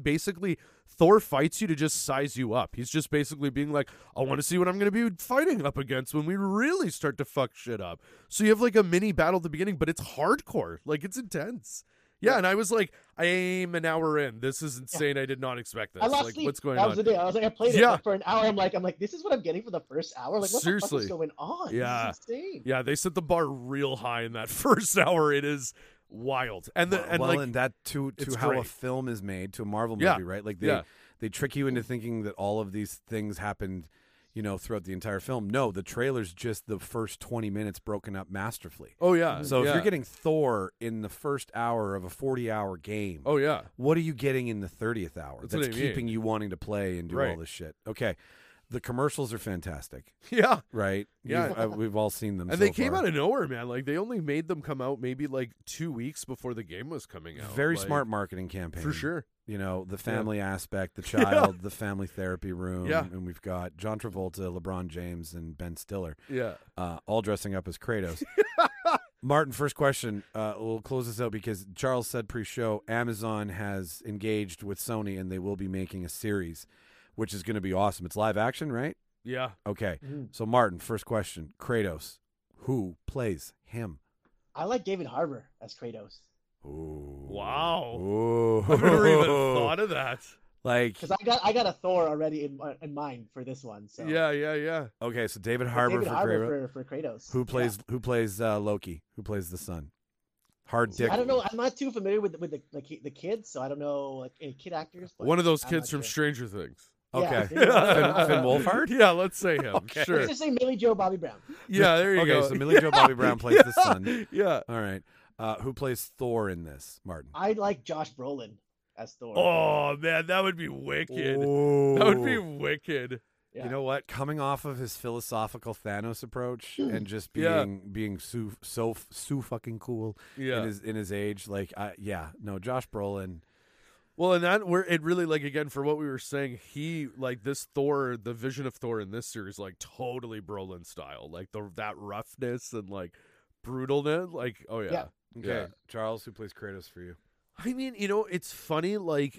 Thor fights you to just size you up. He's just basically being like, I want to see what I'm going to be fighting up against when we really start to fuck shit up. So you have like a mini battle at the beginning, but it's hardcore. Like, it's intense. Yeah, and I was like, I'm an hour in. This is insane. I did not expect this. I lost like, sleep. What's going that on? Was the day. I was like, I played it for an hour. I'm like, this is what I'm getting for the first hour. Like, what the fuck is going on? Yeah, this is insane. Yeah, they set the bar real high in that first hour. It is wild. And that to how great. a film is made, to a Marvel movie, right? Like they trick you into thinking that all of these things happened, throughout the entire film. No, the trailer's just the first 20 minutes broken up masterfully. Oh yeah. So if you're getting Thor in the first hour of a 40-hour game, what are you getting in the 30th hour that's keeping you wanting to play and do all this shit? Okay. The commercials are fantastic. Yeah. Right? Yeah. We've all seen them. And they came out of nowhere, man. Like, they only made them come out maybe like 2 weeks before the game was coming out. Very smart marketing campaign. For sure. The family aspect, the child, the family therapy room. Yeah. And we've got John Travolta, LeBron James, and Ben Stiller. Yeah. All dressing up as Kratos. Martin, first question. We'll close this out because Charles said pre-show Amazon has engaged with Sony and they will be making a series, which is going to be awesome. It's live action, right? Yeah. Okay. So, Martin, first question. Kratos. Who plays him? I like David Harbour as Kratos. Ooh. Wow. Ooh. I've never even thought of that. Like, because I got a Thor already in mind for this one. So yeah. Okay, so David Harbour for Kratos. Who plays Loki? Who plays the son? Hard dick. I don't know. I'm not too familiar with the kids, so I don't know like any kid actors. One of those kids from Stranger Things. Okay. Yeah, Finn Wolfhard? Yeah, let's say him. Okay. Sure. Let's just say Millie Joe Bobby Brown. Yeah, there you go. Okay, so Millie Joe Bobby Brown plays the son. Yeah. All right. Who plays Thor in this, Martin? I like Josh Brolin as Thor. Oh, man, that would be wicked. Ooh. That would be wicked. Yeah. You know what? Coming off of his philosophical Thanos approach and just being so fucking cool in his age, like Josh Brolin. Well, and it really, like, again, for what we were saying, he, like, this Thor, the vision of Thor in this series, like, totally Brolin style, like that roughness and like brutalness, like, oh yeah. Okay, yeah. Charles, who plays Kratos for you? I mean, it's funny, like,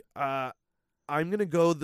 I'm gonna go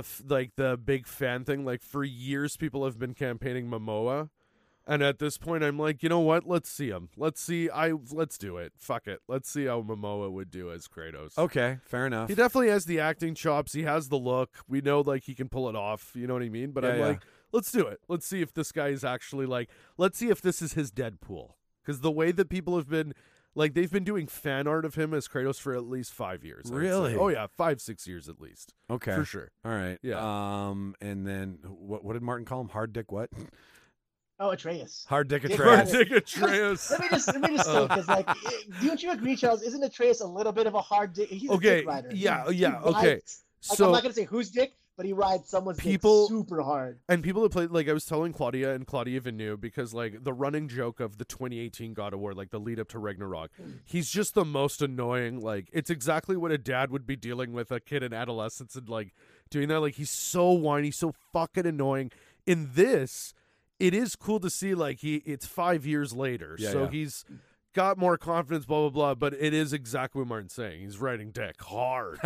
the big fan thing. Like, for years, people have been campaigning Momoa, and at this point, I'm like, you know what? Let's see him. Let's do it. Fuck it. Let's see how Momoa would do as Kratos. Okay, fair enough. He definitely has the acting chops. He has the look. We know, like, he can pull it off. You know what I mean? But I'm like, let's do it. Let's see if this guy is actually like. Let's see if this is his Deadpool. Because the way that people have been. Like, they've been doing fan art of him as Kratos for at least 5 years. Really? Oh, yeah. 5-6 years at least. Okay. For sure. All right. Yeah. And then, what did Martin call him? Hard dick what? Oh, Atreus. Hard Dick Dick Atreus. Rider. Dick Atreus. Let me just say, because like, don't you agree, Charles? Isn't Atreus a little bit of a hard dick? He's a Okay, dick rider. yeah, He yeah, okay. rides- like, So I'm not gonna say whose dick, but he rides someone's People- dick super hard. and people that played, like I was telling Claudia, and Claudia even knew, because like the running joke of the 2018 God of War, like the lead up to Ragnarok, he's just the most annoying. Like it's exactly what a dad would be dealing with a kid in adolescence and like doing that. Like he's so whiny, so fucking annoying. In this, it is cool to see like it's 5 years later, Yeah, so yeah. he's got more confidence, blah blah blah. But it is exactly what Martin's saying. He's riding dick hard,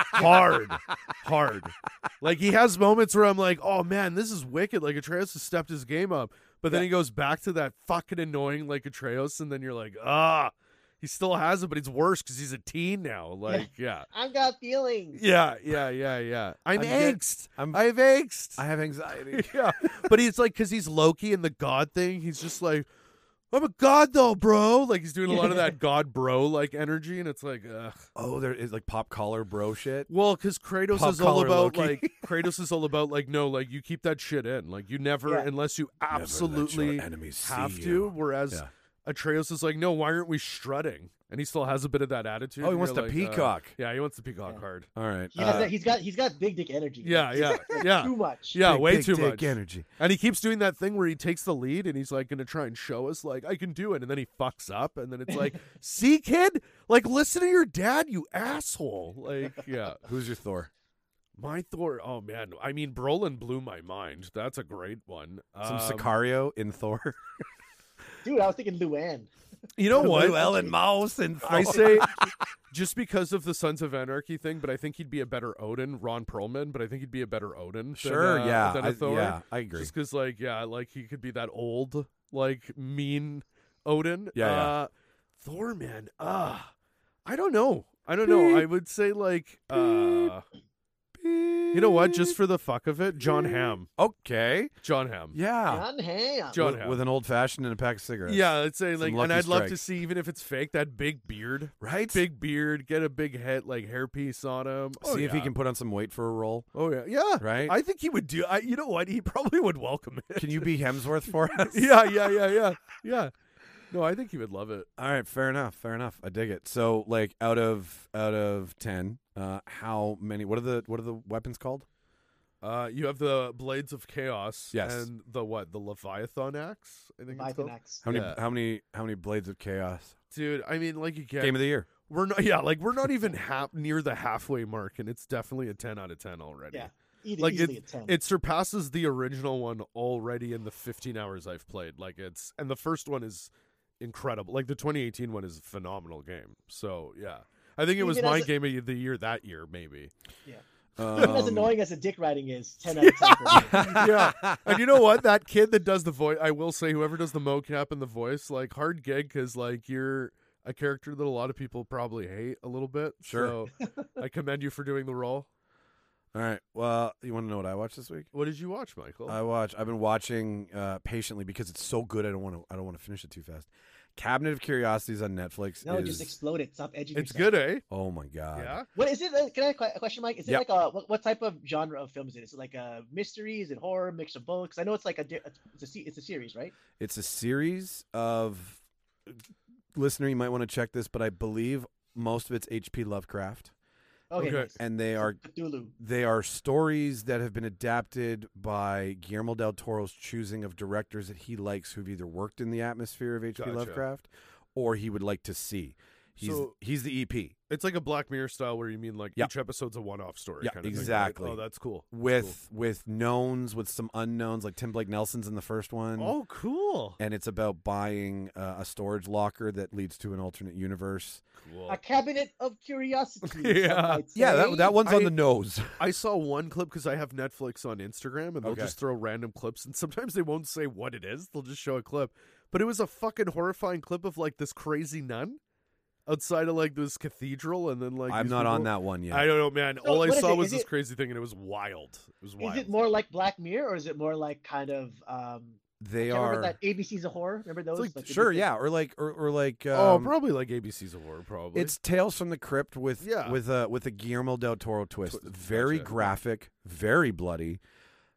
hard. Like he has moments where I'm like, oh man, this is wicked. Like Atreus has stepped his game up, but then he goes back to that fucking annoying like Atreus, and then you're like, he still has it, but it's worse because he's a teen now. Like, yeah. I've got feelings. Yeah. I'm good. angst. I'm- I have angst. I have anxiety. Yeah, but he's like, because he's Loki and the god thing, he's just like, I'm a god though, bro. Like he's doing a lot of that god bro like energy, and it's like, ugh. Oh, there is like pop collar bro shit. Well, because Kratos Pop is all collar about Loki. like Kratos is all about like no, like you keep that shit in, like you never Yeah. unless you Never let absolutely your enemies see have to. you. Whereas Yeah. Atreus is like, no, why aren't we strutting? And he still has a bit of that attitude. Oh, he and wants you're to like, peacock. yeah, he wants to peacock Yeah. hard. All right. He has that, he's got big dick energy. Yeah, Like, yeah. Too much. Yeah, Big, way big too dick much energy. And he keeps doing that thing where he takes the lead and he's like going to try and show us, like, I can do it. And then he fucks up. And then it's like, see, kid? Like, listen to your dad, you asshole. Like, yeah. Who's your Thor? My Thor, oh, man. I mean, Brolin blew my mind. That's a great one. Some Sicario in Thor. Dude, I was thinking Luann. You know what? Llewellyn Mouse in Thor. I say just because of the Sons of Anarchy thing, but I think he'd be a better Odin, Ron Perlman, but I think he'd be a better Odin. Sure, than, yeah. than a Thor. Yeah, I agree. Just because, like, yeah, like he could be that old, like, mean Odin. Yeah. Thor, man, I don't know. I would say, like, you know what? Just for the fuck of it, John Hamm. Okay. John Hamm. Yeah. John Hamm. John with, Hamm. with an old fashioned and a pack of cigarettes. Yeah, I'd say Some like, Lucky and I'd love to Strike. see, even if it's fake, that big beard, Right? big beard, get a big head, like hairpiece on him. See if he can put on some weight for a role. Oh yeah, yeah. Right? I think he would do. You know what? He probably would welcome it. Can you be Hemsworth for us? Yeah. No, I think he would love it. All right, fair enough. I dig it. So, like, out of 10, how many? What are the weapons called? You have the Blades of Chaos. Yes. And the Leviathan Axe. I think it's Leviathan called. Axe. How many blades of chaos? Dude, I mean, like again, Game of the year. we're not. Yeah, like we're not even near the halfway mark, and it's definitely a 10 out of 10 already. Yeah. Like Easily a 10. it surpasses the original one already in the 15 hours I've played. Like and the first one is incredible. Like the 2018 one is a phenomenal game. So yeah, I think it was Even my as a- game of the year that year, maybe. Even as annoying as a dick riding is, 10 out of 10 for me. Yeah, and you know what? That kid that does the voice, I will say, whoever does the mocap and the voice, like hard gig, because like you're a character that a lot of people probably hate a little bit. Sure. So I commend you for doing the role. All right. Well, you want to know what I watched this week? What did you watch, Michael? I've been watching patiently because it's so good. I don't want to finish it too fast. Cabinet of Curiosities on Netflix. No, is, just explode it. Stop edging it's yourself. good, eh? Oh my god. Yeah. What is it? Can I a question, Mike? Is it Yep. like a what type of genre of film is it? Is it like a mystery? Is it horror? Mix of both? Because I know it's like it's a series, right? It's a series of listener. You might want to check this, but I believe most of it's H.P. Lovecraft, Okay. Okay. Nice. and they are Cthulhu. stories that have been adapted by Guillermo del Toro's choosing of directors that he likes, who've either worked in the atmosphere of H.P. Gotcha. Lovecraft, or he would like to see. He's the EP. It's like a Black Mirror style where you mean like Yeah. each episode's a one-off story. Yeah, kind of exactly. Thing, right? Oh, that's cool. That's with knowns, with some unknowns, like Tim Blake Nelson's in the first one. cool. Oh, cool. And it's about buying a storage locker that leads to an alternate universe. Cool. A cabinet of curiosities. Yeah. some might Yeah, say. that one's on the nose. I saw one clip because I have Netflix on Instagram, and they'll Okay. just throw random clips, and sometimes they won't say what it is. They'll just show a clip. But it was a fucking horrifying clip of like this crazy nun outside of like this cathedral, and then like I'm these not on people- that one yet. I don't know, man. So All I what is saw it? was Is this it- crazy thing, and it was wild. It was wild. Is it more like Black Mirror, or is it more like kind of They remember are that ABC's of Horror? Remember those? like- Like, they sure, did the- yeah, or like Oh, probably like ABC's of Horror, probably. it's Tales from the Crypt with Yeah. with a Guillermo del Toro twist. Very Gotcha. graphic, very bloody.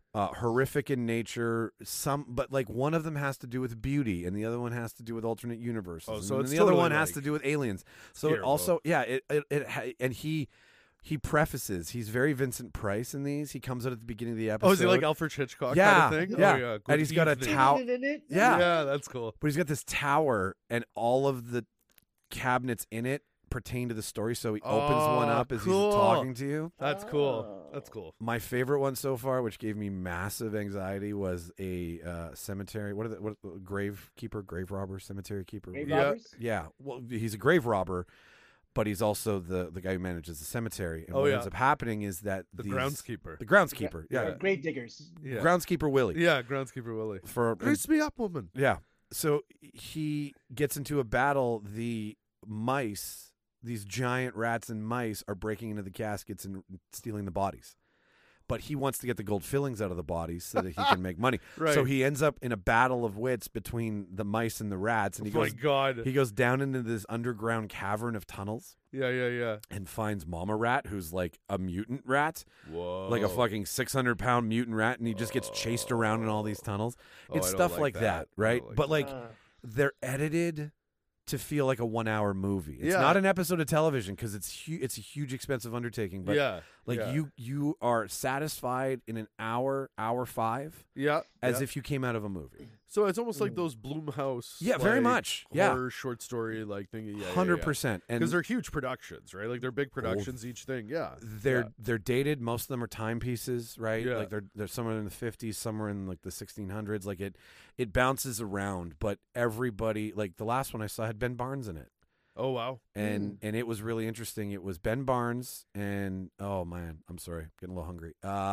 horrific in nature. But like one of them has to do with beauty, and the other one has to do with alternate universes. Oh, so and it's the other totally one has like to do with aliens. So it Guillermo. also, and he prefaces. He's very Vincent Price in these. He comes out at the beginning of the episode. Oh, is he like Alfred Hitchcock Yeah, kind of thing? yeah. Oh, yeah. Good And he's got a evening. tower. Yeah. Yeah, that's cool. But he's got this tower, and all of the cabinets in it pertain to the story. So he opens one up as cool. he's talking to you. That's cool. That's cool. My favorite one so far, which gave me massive anxiety, was a cemetery. What grave robber, cemetery keeper? Grave Yeah. robbers? Yeah. Well, he's a grave robber, but he's also the guy who manages the cemetery. And Oh, what yeah. ends up happening is that The these- groundskeeper. the groundskeeper, yeah, Or grave diggers. Yeah. groundskeeper Willie. Yeah, groundskeeper Willie. For Grease me up, woman. yeah. So he gets into a battle. The mice, these giant rats and mice, are breaking into the caskets and stealing the bodies. But he wants to get the gold fillings out of the bodies so that he can make money. Right. So he ends up in a battle of wits between the mice and the rats, and he Oh my goes God. he goes down into this underground cavern of tunnels Yeah. and finds Mama Rat, who's like a mutant rat, Whoa. like a fucking 600-pound mutant rat, and he just gets chased around in all these tunnels. Oh, It's I don't stuff like like that. that, I right? don't like But that. like they're edited to feel like a 1-hour movie. It's Yeah. not an episode of television because it's a huge expensive undertaking. But yeah. like yeah. you are satisfied in an hour 5 Yeah. as yeah. if you came out of a movie. So it's almost like those Blumhouse. Yeah, very like, much. Yeah. Horror short story like thing. Yeah. 100%. And Because they're huge productions, right? Like they're big productions, each thing. Yeah. they're dated. Most of them are timepieces, right? Yeah. Like they're somewhere in the 50s, somewhere in like the 1600s. Like it bounces around, but everybody, like the last one I saw had Ben Barnes in it. Oh wow. And it was really interesting. It was Ben Barnes and oh man, I'm sorry, getting a little hungry.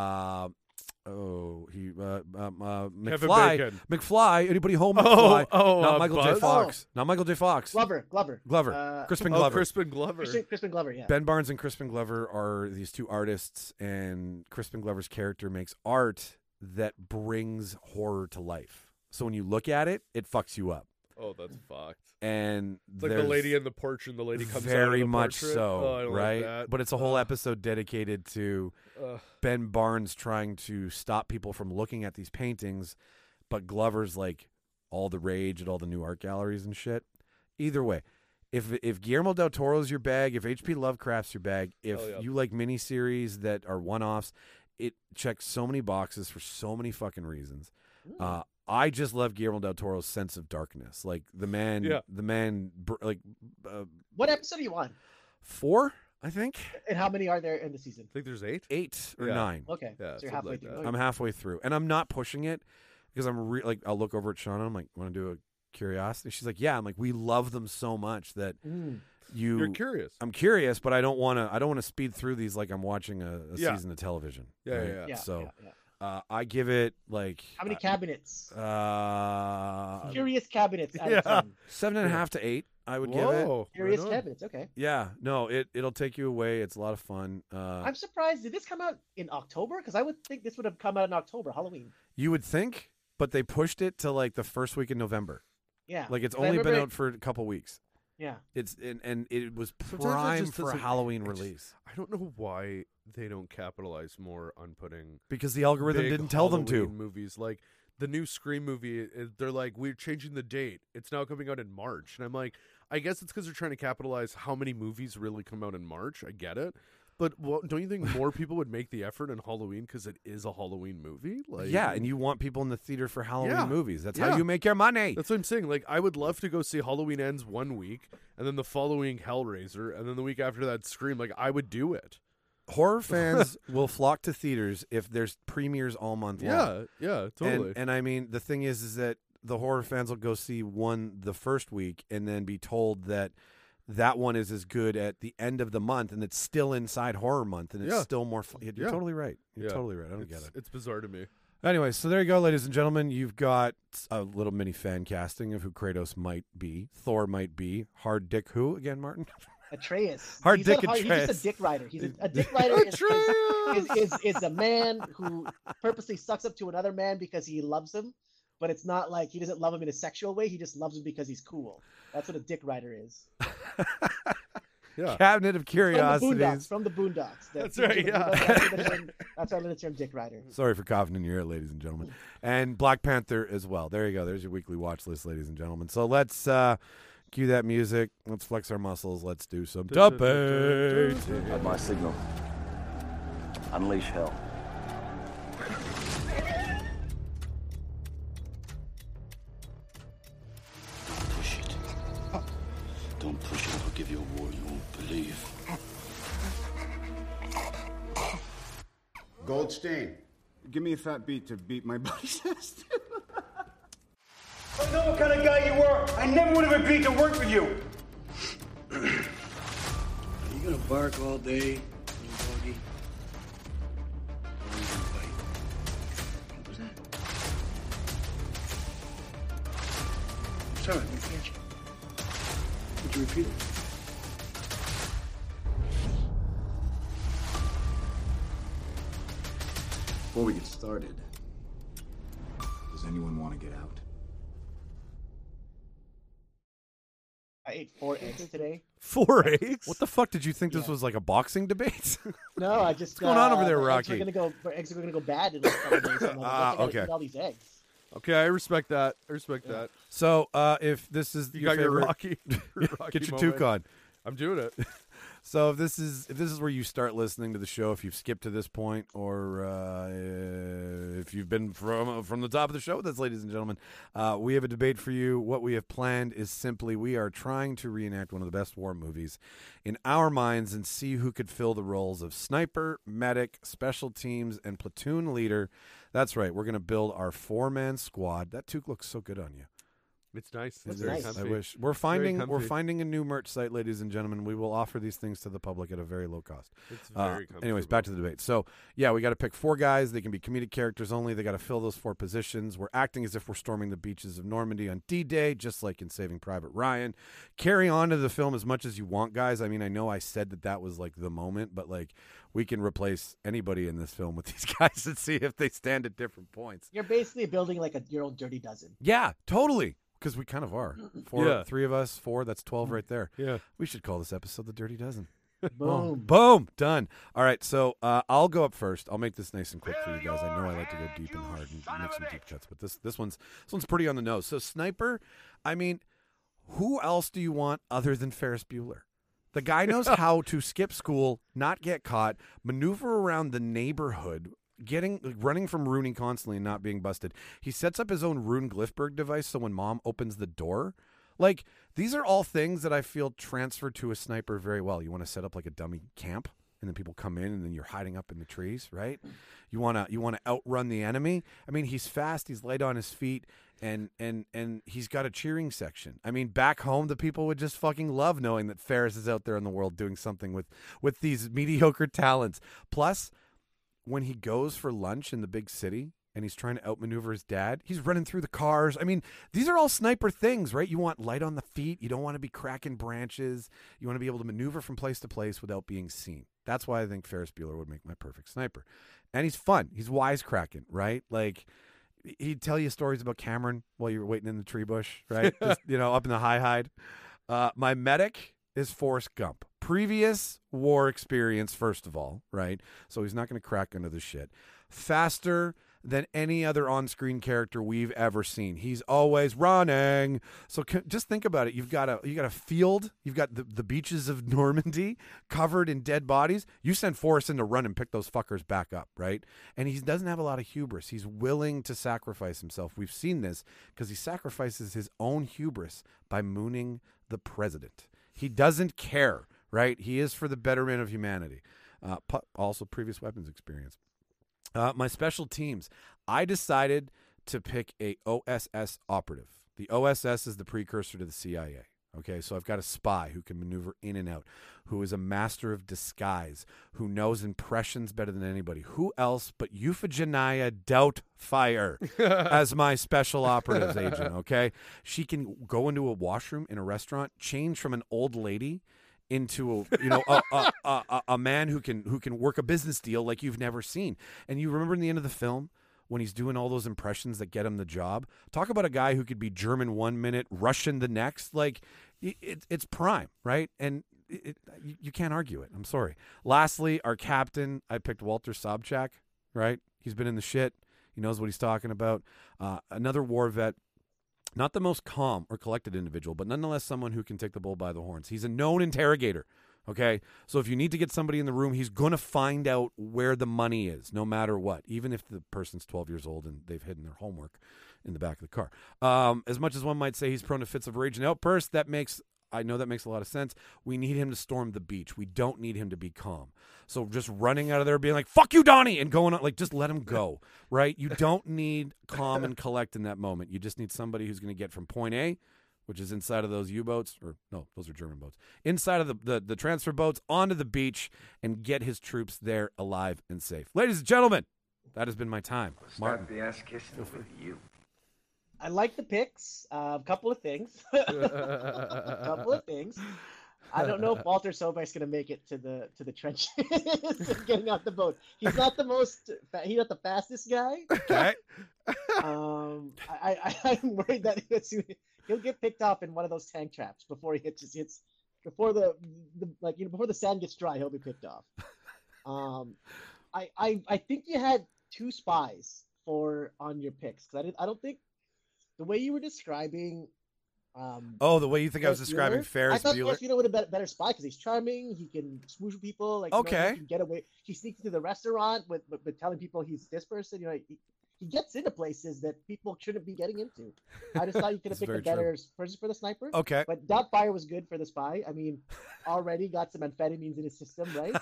McFly. Bacon. McFly. Anybody home? Oh, McFly. oh, Not Michael J. Buzz? Fox. Not Michael J. Fox. Glover. Crispin Oh, Glover. Crispin Glover. Crispin Glover, yeah. Ben Barnes and Crispin Glover are these two artists, and Crispin Glover's character makes art that brings horror to life. So when you look at it, it fucks you up. Oh, that's fucked. And It's like the there's lady in the porch, and the lady comes out very of the much portrait. so, Oh, I don't right? Like that. But it's a whole episode dedicated to Ugh. Ben Barnes trying to stop people from looking at these paintings, but Glover's like all the rage at all the new art galleries and shit. Either way, if Guillermo del Toro's your bag, if H.P. Lovecraft's your bag, if Hell yeah. you like miniseries that are one-offs, it checks so many boxes for so many fucking reasons. I just love Guillermo del Toro's sense of darkness. Like the man, Yeah. What episode are you on? 4, I think, And how many are there in the season? I think there's 8. 8 or Yeah. 9. Okay. Yeah, so you're something halfway like through. that. Okay. I'm halfway through, and I'm not pushing it because I'm like I'll look over at Shauna. I'm like, want to do a curiosity? She's like, yeah. I'm like, we love them so much that You're curious. I'm curious, but I don't want to speed through these like I'm watching a Yeah. season of television. Yeah, right? yeah. Yeah, So yeah. I give it like How many cabinets? 7.5 Curious cabinets out of 10. to 8. I would give it. Whoa. Curious right on. cabinets, okay. Yeah, no, it'll take you away. It's a lot of fun. I'm surprised. Did this come out in October? Because I would think this would have come out in October, Halloween. You would think, but they pushed it to like the first week in November. Yeah. Like it's 'Cause I only been remember out for a couple weeks. Yeah. It's and it was Sometimes it prime just for a doesn't- Halloween I just- release I don't know why they don't capitalize more on putting because the algorithm big didn't tell them to. Halloween movies. Like the new Scream movie, they're like, we're changing the date. It's now coming out in March, and I'm like, I guess it's because they're trying to capitalize how many movies really come out in March. I get it, but don't you think more people would make the effort in Halloween because it is a Halloween movie? Like, Yeah, and you want people in the theater for Halloween Yeah. movies. That's Yeah. how you make your money. that's what I'm saying. Like, I would love to go see Halloween Ends one week, and then the following Hellraiser, and then the week after that Scream. Like, I would do it. Horror fans will flock to theaters if there's premieres all month long. Yeah, totally. And I mean, the thing is that the horror fans will go see one the first week and then be told that that one is as good at the end of the month, and it's still inside horror month, and it's Yeah. still more fun. You're Yeah. totally right. You're Yeah. totally right. I don't get it. It's bizarre to me. Anyway, so there you go, ladies and gentlemen. You've got a little mini fan casting of who Kratos might be, Thor might be, Hard Dick who again, Martin? Atreus. Hard He's dick not He's Atreus. just a dick rider. He's a dick rider is a man who purposely sucks up to another man because he loves him, but it's not like he doesn't love him in a sexual way. He just loves him because he's cool. That's what a dick rider is. Yeah. Cabinet of Curiosities. From the Boondocks. That's right, yeah. That's why I learned the term Dick Rider. Sorry for coughing in your ear, ladies and gentlemen. And Black Panther as well. There you go. There's your weekly watch list, ladies and gentlemen. So let's cue that music. Let's flex our muscles. Let's do some debate. At my signal, unleash hell. Push it. Don't push it. I'll give you a war you won't believe. Goldstein, give me a fat beat to beat my buddy's ass. I know what kind of guy you are. I never would have agreed to work with you. Are you gonna bark all day, little doggy? Or are you gonna bite? What was that? I'm sorry, I didn't catch you. Would you repeat it? Before we get started, does anyone want to get out? I ate 4 eggs today. 4 eggs? What the fuck did you think this was like a boxing debate? No, I just. What's going on over there, my Rocky? Eggs are gonna go bad in like a couple days. So I'm like, I gotta okay. eat all these eggs. Okay, I respect that. That. So if this is You your got your favorite, Rocky, Rocky get your moment. toque on. I'm doing it. So if this is where you start listening to the show, if you've skipped to this point, or if you've been from the top of the show with us, ladies and gentlemen, we have a debate for you. What we have planned is simply we are trying to reenact one of the best war movies in our minds and see who could fill the roles of sniper, medic, special teams, and platoon leader. That's right. We're going to build our 4-man squad. That toque looks so good on you. It's nice. That's It's very nice. comfy. I wish we're Very finding comfy. a new merch site, ladies and gentlemen. We will offer these things to the public at a very low cost. It's very comfy. Anyways, back to the debate. So yeah, we got to pick 4 guys. They can be comedic characters only. They got to fill those 4 positions. We're acting as if we're storming the beaches of Normandy on D-Day, just like in Saving Private Ryan. Carry on to the film as much as you want, guys. I mean, I know I said that was like the moment, but like we can replace anybody in this film with these guys and see if they stand at different points. You're basically building like your own Dirty Dozen. Yeah, totally. Because we kind of are. 4, Yeah. 3 of us, 4. That's 12 right there. Yeah. We should call this episode The Dirty Dozen. Boom. Boom. Done. All right. So I'll go up first. I'll make this nice and quick for you guys. I know I like to go deep and hard and make some deep cuts, but this one's pretty on the nose. So sniper, I mean, who else do you want other than Ferris Bueller? The guy knows how to skip school, not get caught, maneuver around the neighborhood, running from Rooney constantly and not being busted. He sets up his own Rune Glifberg device so when mom opens the door, like these are all things that I feel transfer to a sniper very well. You want to set up like a dummy camp and then people come in and then you're hiding up in the trees, right? You want to outrun the enemy. I mean, he's fast, he's light on his feet, and he's got a cheering section. I mean, back home the people would just fucking love knowing that Ferris is out there in the world doing something with these mediocre talents. Plus, when he goes for lunch in the big city and he's trying to outmaneuver his dad, he's running through the cars. I mean, these are all sniper things, right? You want light on the feet. You don't want to be cracking branches. You want to be able to maneuver from place to place without being seen. That's why I think Ferris Bueller would make my perfect sniper. And he's fun. He's wisecracking, right? Like, he'd tell you stories about Cameron while you were waiting in the tree bush, right? Just, up in the hide. My medic is Forrest Gump. Previous war experience, first of all, right? So he's not going to crack under the shit. Faster than any other on-screen character we've ever seen. He's always running. So just think about it. You've got a field. You've got the beaches of Normandy covered in dead bodies. You send Forrest in to run and pick those fuckers back up, right? And he doesn't have a lot of hubris. He's willing to sacrifice himself. We've seen this because he sacrifices his own hubris by mooning the president. He doesn't care, right? He is for the betterment of humanity. Also, previous weapons experience. My special teams. I decided to pick a OSS operative. The OSS is the precursor to the CIA. Okay, so I've got a spy who can maneuver in and out, who is a master of disguise, who knows impressions better than anybody. Who else but Euphigenia Doubtfire as my special operations agent, okay? She can go into a washroom in a restaurant, change from an old lady into a man who can work a business deal like you've never seen. And you remember in the end of the film when he's doing all those impressions that get him the job? Talk about a guy who could be German 1 minute, Russian the next. Like, it's prime, right? And you can't argue it. I'm sorry. Lastly, our captain, I picked Walter Sobchak, right? He's been in the shit. He knows what he's talking about. Another war vet. Not the most calm or collected individual, but nonetheless someone who can take the bull by the horns. He's a known interrogator, okay? So if you need to get somebody in the room, he's going to find out where the money is, no matter what, even if the person's 12 years old and they've hidden their homework in the back of the car. As much as one might say he's prone to fits of rage and outbursts, I know that makes a lot of sense. We need him to storm the beach. We don't need him to be calm. So just running out of there being like, fuck you, Donnie, and going on, like, just let him go, right? You don't need calm and collect in that moment. You just need somebody who's going to get from point A, which is inside of those U-boats, or no, those are German boats, inside of the transfer boats onto the beach and get his troops there alive and safe. Ladies and gentlemen, that has been my time. Martin. The ass kissing with you. I like the picks. A couple of things. I don't know if Walter Sobchak's going to make it to the trenches getting off the boat. He's not the fastest guy. Okay. I'm worried that he'll get picked off in one of those tank traps before he hits before before the sand gets dry. He'll be picked off. I think you had 2 spies on your picks, because I don't think the way you were describing. The way you think I was describing Ferris I thought Bueller? Ferris Bueller would have been a better spy because he's charming. He can smoosh with people. Like, okay. He can get away. He sneaks into the restaurant with telling people he's this person. He gets into places that people shouldn't be getting into. I just thought you could have picked a better person for the sniper. Okay. But Doubtfire was good for the spy. I mean, already got some amphetamines in his system, right?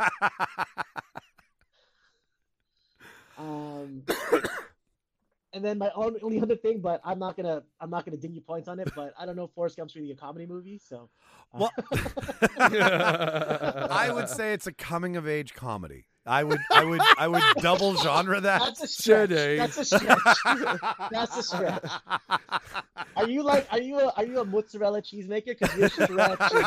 So, and then my only other thing, but I'm not gonna ding you points on it. But I don't know if Forrest Gump's really a comedy movie, so. Well, I would say it's a coming of age comedy. I would double genre that. That's a stretch. That's a stretch. That's a stretch. Are you a mozzarella cheesemaker? Because you're stretching.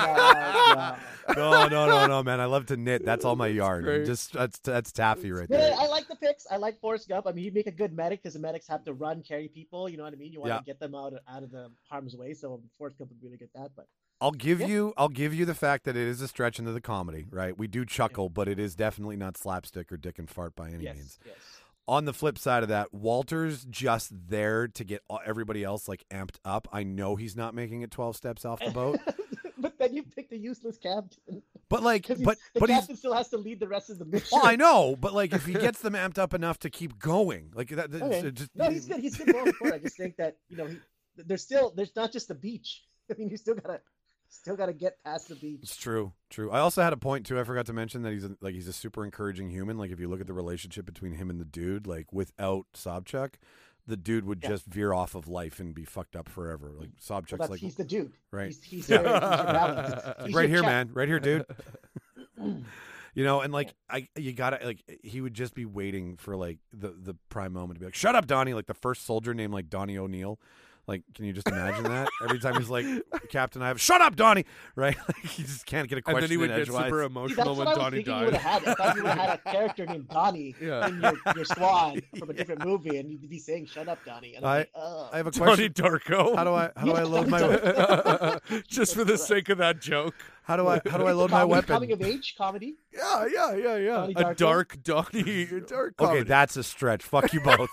No, man. I love to knit. That's all my yarn. Just that's taffy right there. I like the picks. I like Forrest Gump. I mean, he'd make a good medic because the medics have to carry people. You know what I mean? You want to get them out of the harm's way. So Forrest Gump would really get that. But I'll give you the fact that it is a stretch into the comedy, right? We do chuckle, but it is definitely not slapstick or dick and fart by any means. Yes. On the flip side of that, Walter's just there to get everybody else like amped up. I know he's not making it 12 steps off the boat. But then you picked a useless captain. But the captain still has to lead the rest of the mission. Well, I know, but like if he gets them amped up enough to keep going, like that. Okay. He's good. He's good going for it. I just think that there's not just the beach. I mean, you still gotta get past the beach. It's true. I also had a point too. I forgot to mention that he's a super encouraging human. Like if you look at the relationship between him and the dude, like without Sobchak, the dude would just veer off of life and be fucked up forever. Like Sobchak's he's the dude, right? He's right here, man. Right here, dude. And like you gotta like he would just be waiting for like the prime moment to be like, shut up, Donnie. Like the first soldier named like Donnie O'Neill. Like, can you just imagine that? Every time he's like, Captain, shut up, Donnie! Right? Like, he just can't get a question. And then he would get edgewise. super emotional when Donnie died. I thought you would have had a character named Donnie in your squad from a different movie, and you'd be saying, "Shut up, Donnie." And I have a question. Donnie Darko. How do I load my just for the sake of that joke? How do I load my weapon? Coming of age comedy. Yeah. A dark Donnie. Dark comedy. Okay, that's a stretch. Fuck you both.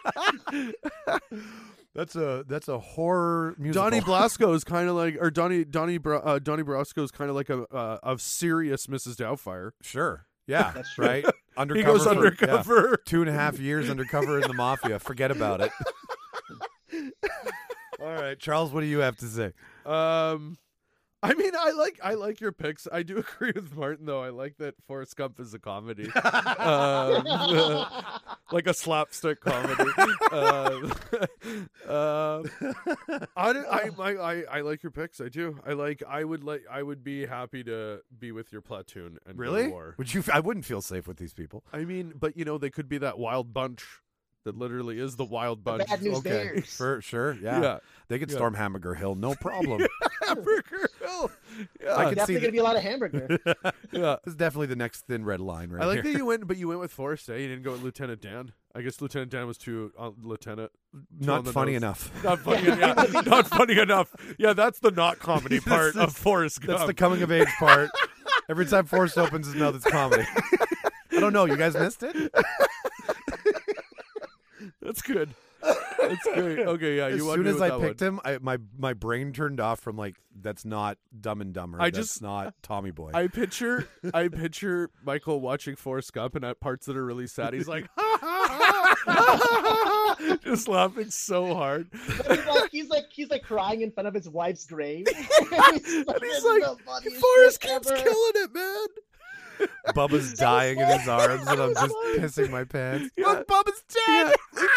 That's a horror musical. Donnie Brasco is kind of like, or Donnie Brasco is kind of like a serious Mrs. Doubtfire. Sure. Yeah. That's true. Right. Undercover. He goes undercover. 2.5 years undercover in the mafia. Forget about it. All right, Charles. What do you have to say? I mean, I like your picks. I do agree with Martin, though. I like that Forrest Gump is a comedy, like a slapstick comedy. I like your picks. I do. I would be happy to be with your platoon and go to war. Would you? I wouldn't feel safe with these people. I mean, but they could be that wild bunch. That literally is the wild bunch. Bad News Bears. For sure, yeah. They could storm Hamburger Hill, no problem. Hamburger Hill. Yeah. I can definitely going to be a lot of hamburger. Yeah, it's definitely the next thin red line, right? I like here. that you went with Forrest. You didn't go with Lieutenant Dan. I guess Lieutenant Dan was too Lieutenant. Not funny enough. Not funny. Yeah, not funny enough. Yeah, that's the not comedy part of Forrest Gump. That's the coming of age part. Every time Forrest opens his mouth, it's comedy. I don't know. You guys missed it? That's good. That's great. Okay, yeah. As You soon as I picked him, my brain turned off from like, that's not Dumb and Dumber. That's not Tommy Boy. I picture Michael watching Forrest Gump, and at parts that are really sad, he's like, just laughing so hard. He's like crying in front of his wife's grave. And he's like, Forrest Gump's killing it, man. Bubba's dying in his arms, and I'm just pissing my pants. Yeah. Look, Bubba's dead.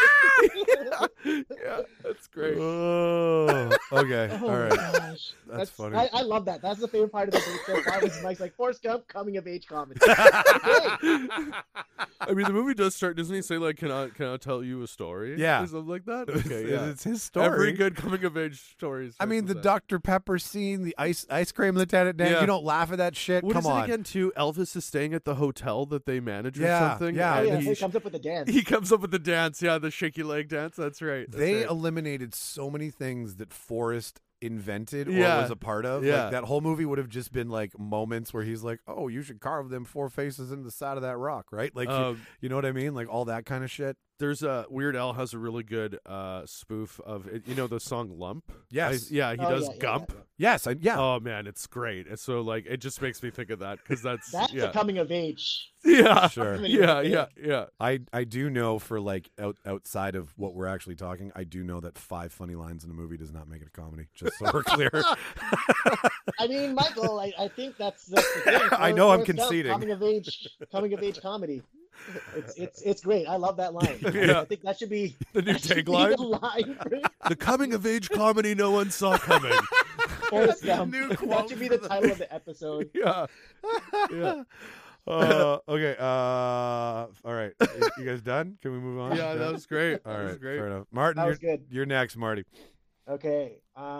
Yeah, that's great. Oh, okay. Oh All right. my gosh. That's funny. I love that. That's the favorite part of the movie. So far was Mike's like Forrest Gump coming of age comedy. I mean, the movie does start. Doesn't he say like, "Can I tell you a story?" Yeah. Or something like that. Okay, yeah. It's his story. Every good coming of age story. I mean, the that. Dr. Pepper scene, the ice cream Lieutenant Dan. Yeah. You don't laugh at that shit. What Come is it on. again? Too. Elvis is staying at the hotel that they manage or Yeah, something. yeah. and Oh, yeah, he he comes up with the dance. He comes up with the dance. Yeah, the shaky leg dance. That's right. That's They right. eliminated so many things that Forrest invented or Yeah. was a part of. Yeah. Like, that whole movie would have just been like moments where he's like, "Oh, you should carve them 4 faces into the side of that rock," right? Like, you know what I mean? Like all that kind of shit. There's a Weird Al has a really good spoof of it. You know the song Lump? Yes. He does yeah, Gump. Yes, yeah. Oh man, it's great. And so like it just makes me think of that because that's That's yeah. the coming of age. Yeah, Sure. yeah. I do know for like outside of what we're actually talking, I do know that 5 funny lines in a movie does not make it a comedy. Just so we're clear. I mean, Michael, I think that's the thing. I know I'm Forrest Gump, conceding. Coming of age comedy. It's great. I love that line. Yeah. I think that should be The new that should be tagline? the line for it. The coming of age comedy no one saw coming. Forrest Gump. New That quote should be for the title of the episode. Yeah. Yeah. Okay. All right. You guys done? Can we move on? Yeah, that was great. All That right. was great. Fair enough. Martin, That was good. you're next, Marty. Okay.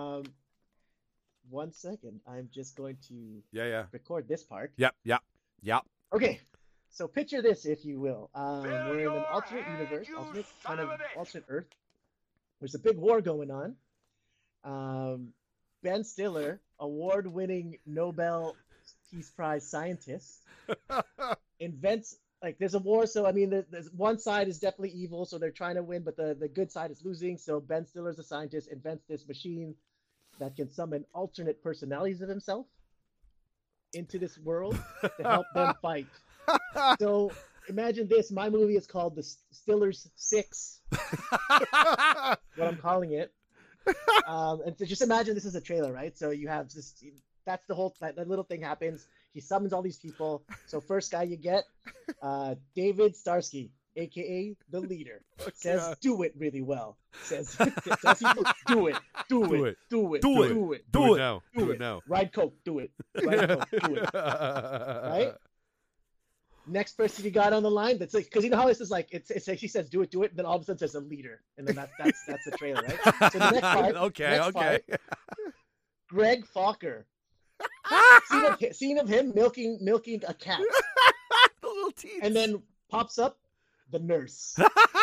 1 second. I'm just going to Yeah. record this part. Yep. Okay. So picture this, if you will. We're in an alternate universe, alternate Earth. There's a big war going on. Ben Stiller, award-winning Nobel Peace Prize scientist, invents, like, there's a war, so I mean, there's one side is definitely evil, so they're trying to win, but the good side is losing. So Ben Stiller's a scientist, invents this machine that can summon alternate personalities of himself into this world to help them fight. So imagine this. My movie is called The Stillers 6. What I'm calling it. And so just imagine this is a trailer, right? So you have this. That's the whole. That little thing happens. He summons all these people. So first guy you get, David Starsky, aka the leader, says "do it" really well. Says "do it, do it now. Ride Coke, do it. Ride Coke, do it. Right? Next person you got on the line, that's like, because you know how this is like, it's like he says do it, and then all of a sudden says a leader, and then that's the trailer, right? So the next part, Okay. part, Greg Fokker. Scene of him milking a cat, The little teeth. and then pops up the nurse.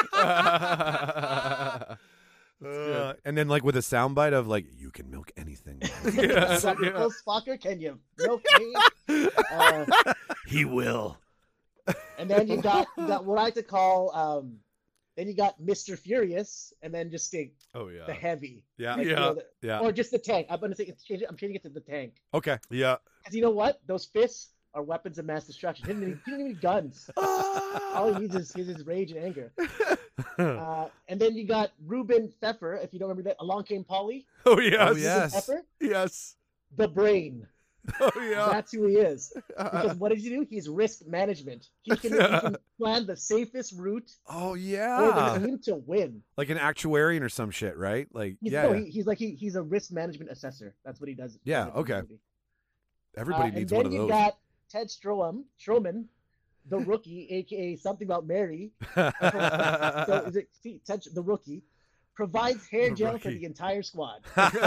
And then like with a soundbite of like, you can milk anything. Nicholas Fokker, can you milk me? He will. And then you got what I like to call then you got Mr. Furious, and then just the heavy. Yeah. Like, Yeah. Yeah. Or just the tank. I'm changing it to the tank. Okay. Yeah. Because you know what? Those fists are weapons of mass destruction. He didn't even need guns. All he needs is his rage and anger. And then you got Ruben Pfeffer, if you don't remember that. Along Came Polly. Oh yes. Oh, yes. Pfeffer, Yes. the brain. Oh yeah. That's who he is. Because what does he do? He's risk management. He can plan the safest route Oh for yeah. the team to win. Like an actuarian or some shit, right? Like He's he's a risk management assessor. That's what he does. Yeah, okay. Everybody needs one of And then those. you got Ted Stroman, the rookie, aka something about Mary. So is it Ted, the rookie, provides hair gel for the entire squad.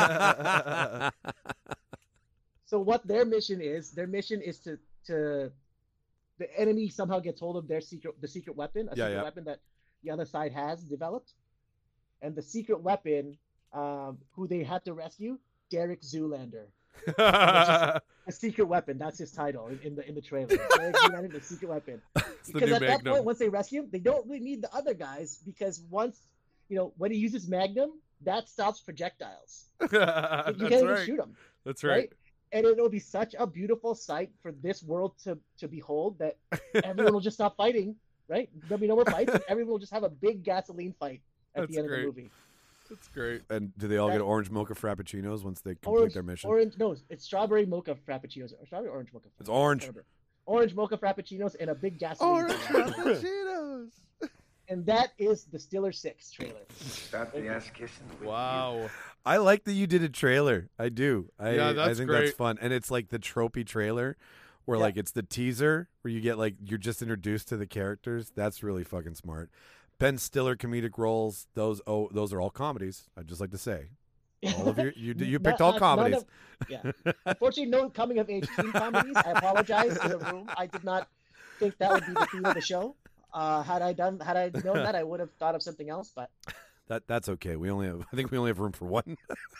So what their mission is to the enemy somehow gets hold of the secret weapon, weapon that the other side has developed, and the secret weapon, who they had to rescue, Derek Zoolander. A secret weapon. That's his title in the trailer. Derek Zoolander, the secret weapon. Because at that point, once they rescue him, they don't really need the other guys because once when he uses Magnum, that stops projectiles. You can't even shoot them. That's right. And it'll be such a beautiful sight for this world to behold that everyone will just stop fighting. Right? There'll be no more fights, and everyone will just have a big gasoline fight at the end of the movie. That's great. And do they all get orange mocha frappuccinos once they complete their mission? It's strawberry mocha frappuccinos. Or strawberry or orange mocha. It's orange. Orange mocha frappuccinos and a big gasoline. Orange frappuccinos. And that is the Stiller 6 trailer. Stop the ass kissing. Wow. I like that you did a trailer. I do. I think great. that's fun. And it's like the tropey trailer where like it's the teaser where you get like you're just introduced to the characters. That's really fucking smart. Ben Stiller comedic roles, those are all comedies. I'd just like to say. All of you picked all comedies. Unfortunately, no coming of age teen comedies. I apologize to the room. I did not think that would be the theme of the show. Had I known that, I would have thought of something else. But that's okay. I think we only have room for one.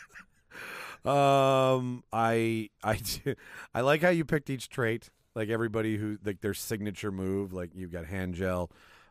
I like how you picked each trait. Like everybody who like their signature move. Like you've got hand gel.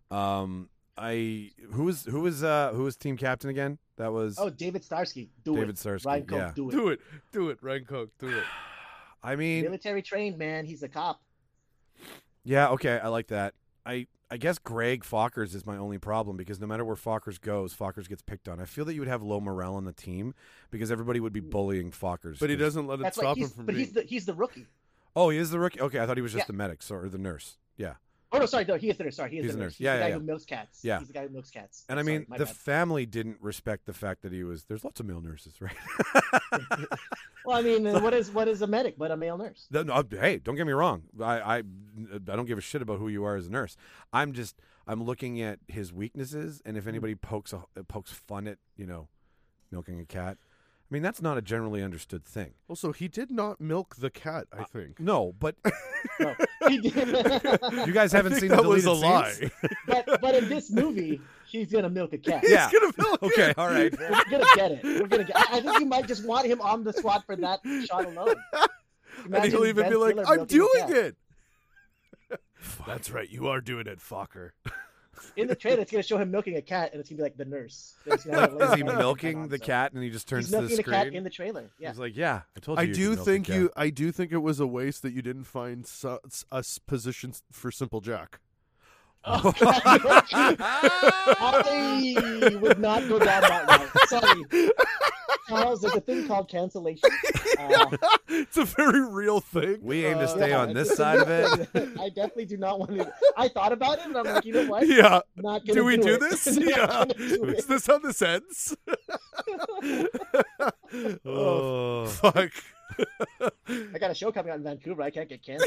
Who was team captain again? That was David Starsky. David Starsky. Ryan Koch, do it, Ryan Koch, do it. I mean, military trained man. He's a cop. Yeah, okay, I like that. I guess Greg Fockers is my only problem because no matter where Fockers goes, Fockers gets picked on. I feel that you would have low morale on the team because everybody would be bullying Fockers. But he doesn't let it stop him from being. But he's the rookie. Oh, he is the rookie. Okay, I thought he was just the medic or the nurse. Yeah. Oh no, sorry, no, he is the nurse. Sorry, he is the nurse. He's the guy who milks cats. Yeah, he's the guy who milks cats. And I mean, the family didn't respect the fact that he was. There's lots of male nurses, right? Well, I mean, what is a medic but a male nurse? No, hey, don't get me wrong. I don't give a shit about who you are as a nurse. I'm looking at his weaknesses, and if anybody pokes fun at milking a cat. I mean, that's not a generally understood thing. Also, he did not milk the cat, I think. No, but no, he did. You guys haven't seen that the deleted was a lie. But in this movie, he's gonna milk a cat. Yeah. He's gonna milk it. Okay, all right. We're gonna get it. I think you might just want him on the spot for that shot alone. And he'll even be like, "I'm doing it." That's right. You are doing it, Fokker. In the trailer, it's going to show him milking a cat, and it's going to be like the nurse. Is he milking the cat, and he just turns to the screen? He's milking the cat in the trailer. Yeah. He's like, "Yeah, I told you." I do think it was a waste that you didn't find us positions for Simple Jack. Oh, I would not go down that route. Sorry. Charles, there's a thing called cancellation. It's a very real thing. We aim to stay on this side of it. I definitely do not want to. I thought about it, and I'm like, you know what? Yeah. Not do we do it. this? Yeah. Is this how this ends? Oh, fuck. I got a show coming out in Vancouver. I can't get canceled.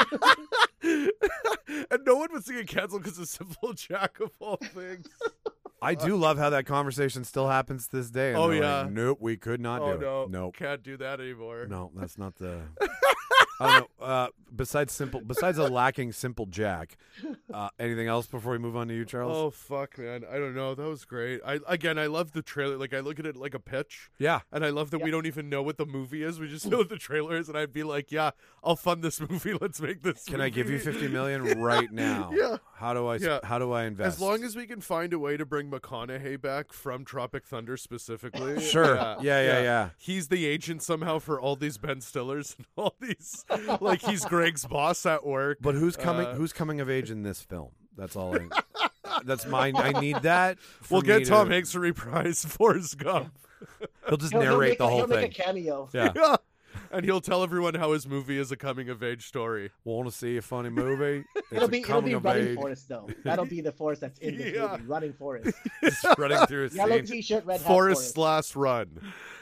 And no one was getting canceled because of Simple Jack of all things. I do love how that conversation still happens to this day. And like, nope, we could not do it. Nope. Can't do that anymore. No, that's not the... I don't know. Besides a lacking Simple Jack, anything else before we move on to you, Charles? Oh fuck, man! I don't know. That was great. I love the trailer. Like I look at it like a pitch. Yeah. And I love that we don't even know what the movie is. We just know what the trailer is, and I'd be like, yeah, I'll fund this movie. Let's make this. Can I give you $50 million right now? Yeah. How do I invest? As long as we can find a way to bring McConaughey back from Tropic Thunder specifically. Sure. Yeah. He's the agent somehow for all these Ben Stillers and all these. Like he's Greg's boss at work. But who's coming of age in this film? That's all that's mine. I need that. We'll get Tom Hanks to reprise Forrest Gump. He'll just narrate the whole thing. He'll make a cameo. Yeah. And he'll tell everyone how his movie is a coming of age story. Want to see a funny movie? It'll be Running Forest though. That'll be the forest that's in this movie. Running Forest. Just running through a yellow scene. T-shirt, red hat. Forest / Run.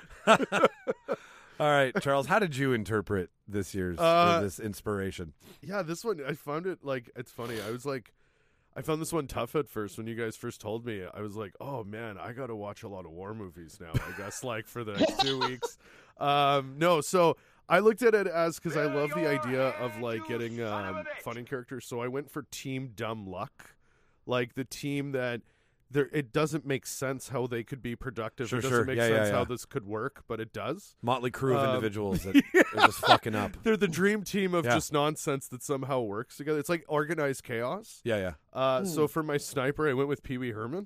All right, Charles, how did you interpret this year's this inspiration? Yeah, this one, I found it, like, it's funny. I found this one tough at first when you guys first told me. I was like, oh, man, I got to watch a lot of war movies now, I guess, like, for the next 2 weeks. No, so I looked at it as, because I love the idea of, like, getting funny characters. So I went for Team Dumb Luck, like the team that it doesn't make sense how they could be productive. Sure, it doesn't sure. make Yeah, sense yeah, how yeah. this could work, but it does. Motley crew of individuals that are just fucking up. They're the dream team of Yeah. just nonsense that somehow works together. It's like organized chaos. Yeah, yeah. So for my sniper, I went with Pee Wee Herman.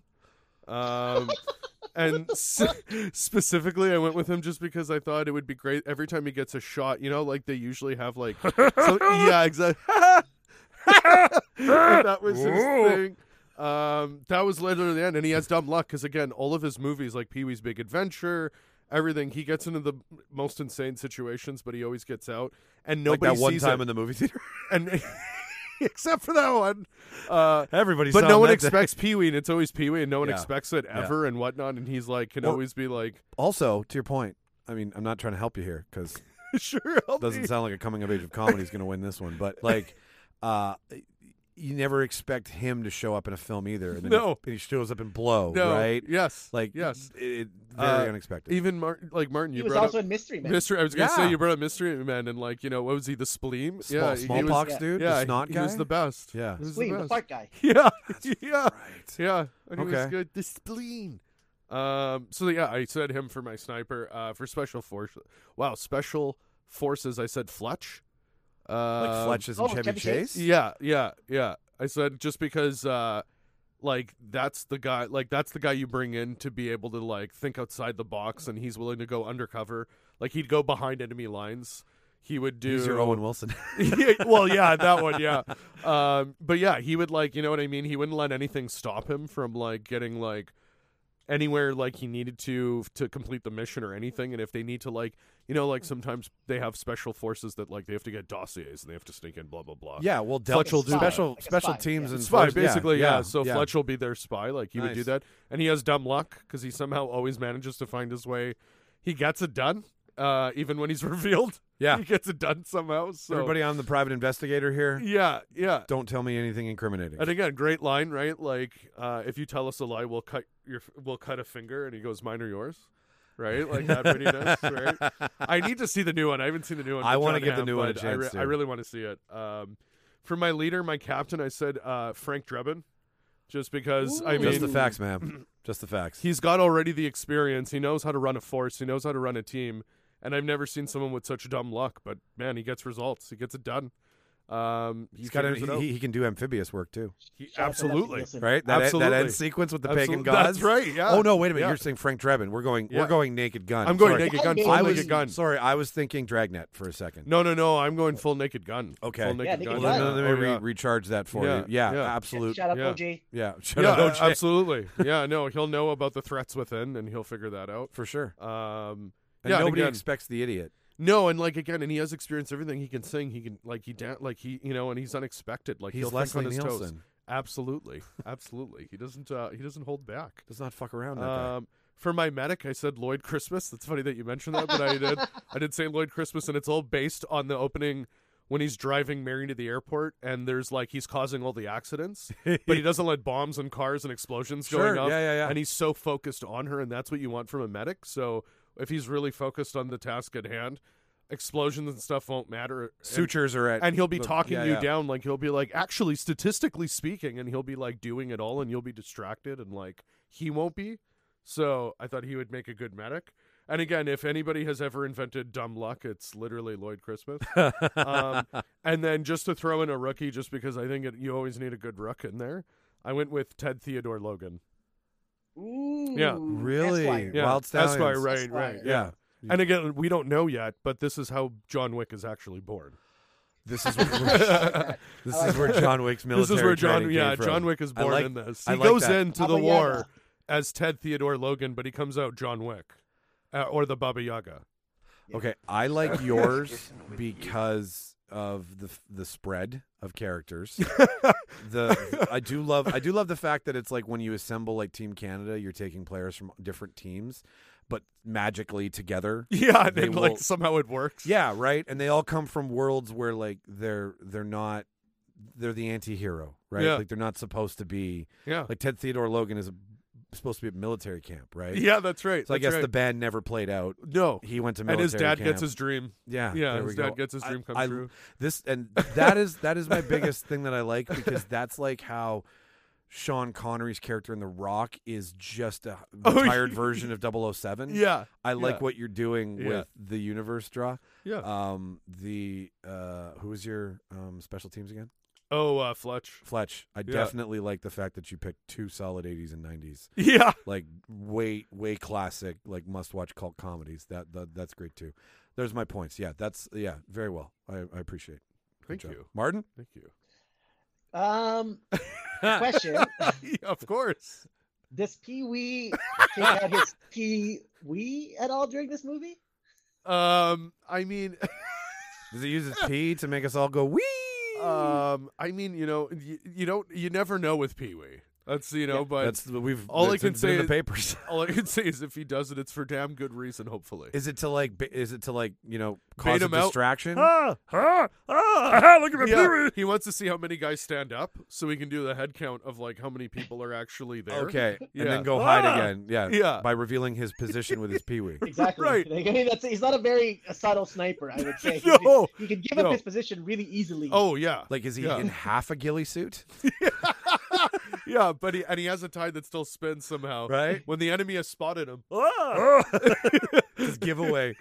And specifically, I went with him just because I thought it would be great every time he gets a shot. You know, like they usually have like, yeah, exactly. That was his thing. That was literally the end, and he has dumb luck because again, all of his movies, like Pee Wee's Big Adventure, everything, he gets into the most insane situations, but he always gets out, and nobody like that one sees time it. in the movie theater. And except for that one, Everybody but saw no him one that day. expects Pee Wee, and it's always Pee Wee, and no one Yeah. expects it ever, and whatnot. And he's like, can Well- always be like, Also, to your point, I mean, I'm not trying to help you here because sure, it doesn't sound like a coming of age of comedy is going to win this one, but like, you never expect him to show up in a film either. And then No. he shows up in Blow, no, right? yes, Like, yes, very unexpected. Even Martin, He you was brought also up in Mystery Man. Mystery. I was gonna Yeah. say you brought up Mystery Man, and like, you know, what was he? The spleen? Yeah, he was- smallpox yeah. dude, Yeah, the snot he guy. was the best. Yeah. He was Spleen, the the best. fart guy. Yeah, yeah, Right. yeah. And he was Okay. good. The spleen. So yeah, I said him for my sniper. For special forces, I said Fletch. Like Fletch is in Oh, Chevy Chevy Chase. Chase? Yeah. I said just because, like that's the guy you bring in to be able to like think outside the box, and he's willing to go undercover. Like he'd go behind enemy lines. He would do. He's your Owen Wilson. Well, yeah, that one, yeah. But yeah, he would like, you know what I mean? He wouldn't let anything stop him from like getting like anywhere like he needed to complete the mission or anything. And if they need to like, you know, like sometimes they have special forces that like they have to get dossiers and they have to sneak in, blah blah blah. Yeah, well, Fletch will do that. special Like a special spy, teams yeah. and Spy, force- basically, yeah. So yeah. Fletch will be their spy. Like he would do Nice. that, and he has dumb luck because he somehow always manages to find his way. He gets it done, even when he's revealed. Yeah. he gets it done somehow. So Everybody on the private investigator here. yeah. Don't tell me anything incriminating. And again, great line, right? Like, if you tell us a lie, we'll cut a finger, and he goes, "Mine or yours?" Right? Like that pretty nice, right? I need to see the new one. I haven't seen the new one. I want wanna to give the new one a chance, I too. really want to see it. For my leader, my captain, I said Frank Drebin, just because I mean, Just the facts, ma'am. Just the facts. he's got already the experience. He knows how to run a force. He knows how to run a team. And I've never seen someone with such dumb luck. But man, he gets results. He gets it done. He's got figures it out. he can do amphibious work too, He- Shout out to absolutely. Leslie Nielsen. right? That Absolutely. end sequence with the pagan Absolute- gods. That's right. Yeah. Oh no, wait a minute. Yeah. You're saying Frank Drebin. We're Yeah. going Naked Gun. I'm going Sorry. Naked Gun. I Full I Naked was Gun. sorry. I was thinking Dragnet for a second. No. I'm going full Naked Gun. Okay. Full Naked Yeah, Naked Gun. Gun. Let me Oh, yeah. recharge that for Yeah, you. Yeah, yeah. absolute. Shout out Yeah. OG. Yeah, shut Yeah, up, OJ. absolutely. Yeah, no, he'll know about the threats within, and he'll figure that out. for sure. And And yeah, nobody again, expects the idiot. no, and like again, and he has experienced everything. He can sing. He can like you know, and he's unexpected. Like He's he'll Leslie think on his toes. Nielsen. Absolutely. He doesn't hold back. Does not fuck around. That guy. For my medic, I said Lloyd Christmas. That's funny that you mentioned that, but I did say Lloyd Christmas, and it's all based on the opening when he's driving Mary to the airport, and there's like he's causing all the accidents, but he doesn't let bombs and cars and explosions Sure, going up. yeah. And he's so focused on her, and that's what you want from a medic. So if he's really focused on the task at hand, explosions and stuff won't matter. Sutures are at, And he'll be the- talking yeah, you yeah. down, like he'll be like, actually, statistically speaking, and he'll be like doing it all, and you'll be distracted, and like he won't be. So I thought he would make a good medic. And again, if anybody has ever invented dumb luck, it's literally Lloyd Christmas. And then just to throw in a rookie, just because I think you always need a good rook in there, I went with Ted Theodore Logan. Ooh, Yeah. Really? Esquire. Yeah, Wild Stallions. Esquire, right, Esquire. yeah. And again, we don't know yet, but this is how John Wick is actually born. This is where, this is where John Wick's military. This is where training came from. John Wick is I born like- in this. I He like goes that. into the Baba war Yaga. as Ted Theodore Logan, but he comes out John Wick, or the Baba Yaga. Okay, I like yours because of the spread of characters. I do love the fact that it's like when you assemble like Team Canada, you're taking players from different teams, but magically together. Yeah, and They then like will- somehow it works. Yeah, right. And they all come from worlds where like they're the anti-hero, right? Yeah. Like they're not supposed to be. Yeah, Like Ted Theodore Logan is supposed to be at military camp, right? yeah, that's right. So I that's guess right. the band never played out. no, He went to and military his dad camp. gets his dream. Yeah, Yeah, there his we dad go. gets his dream come true. That is that is my biggest thing that I like because that's like how Sean Connery's character in The Rock is just a Oh, retired version of 007. Yeah. I like Yeah. what you're doing Yeah. with the universe draw. Yeah. Who was your special teams again? Oh, Fletch. Fletch. I Yeah. definitely like the fact that you picked two solid 80s and 90s. Yeah. Like way classic, like must-watch cult comedies. That's great too. There's my points. Yeah, that's very well. I appreciate. Good Thank job. you. Martin. Thank you. Question. Yeah, of course. Does Pee-wee take out his Pee-wee at all during this movie? I mean, Does he use his pee to make us all go wee? I mean, you never know with Pee-wee. That's but That's all I it's can been say in the is- papers. all I can say is if he does it, it's for damn good reason. Hopefully, Is it to like cause Bait a him out? distraction? look at my yeah, he wants to see how many guys stand up, so he can do the head count of like how many people are actually there. Okay, Yeah. and then go hide again. Yeah, Yeah. by revealing his position with his peewee. Exactly. Right. Like, I mean, he's not a very subtle sniper, I would say. No. He can give No. up his position really easily. Oh yeah, Like, is he Yeah. in half a ghillie suit? yeah, but he has a tie that still spins somehow. Right. When the enemy has spotted him. His giveaway.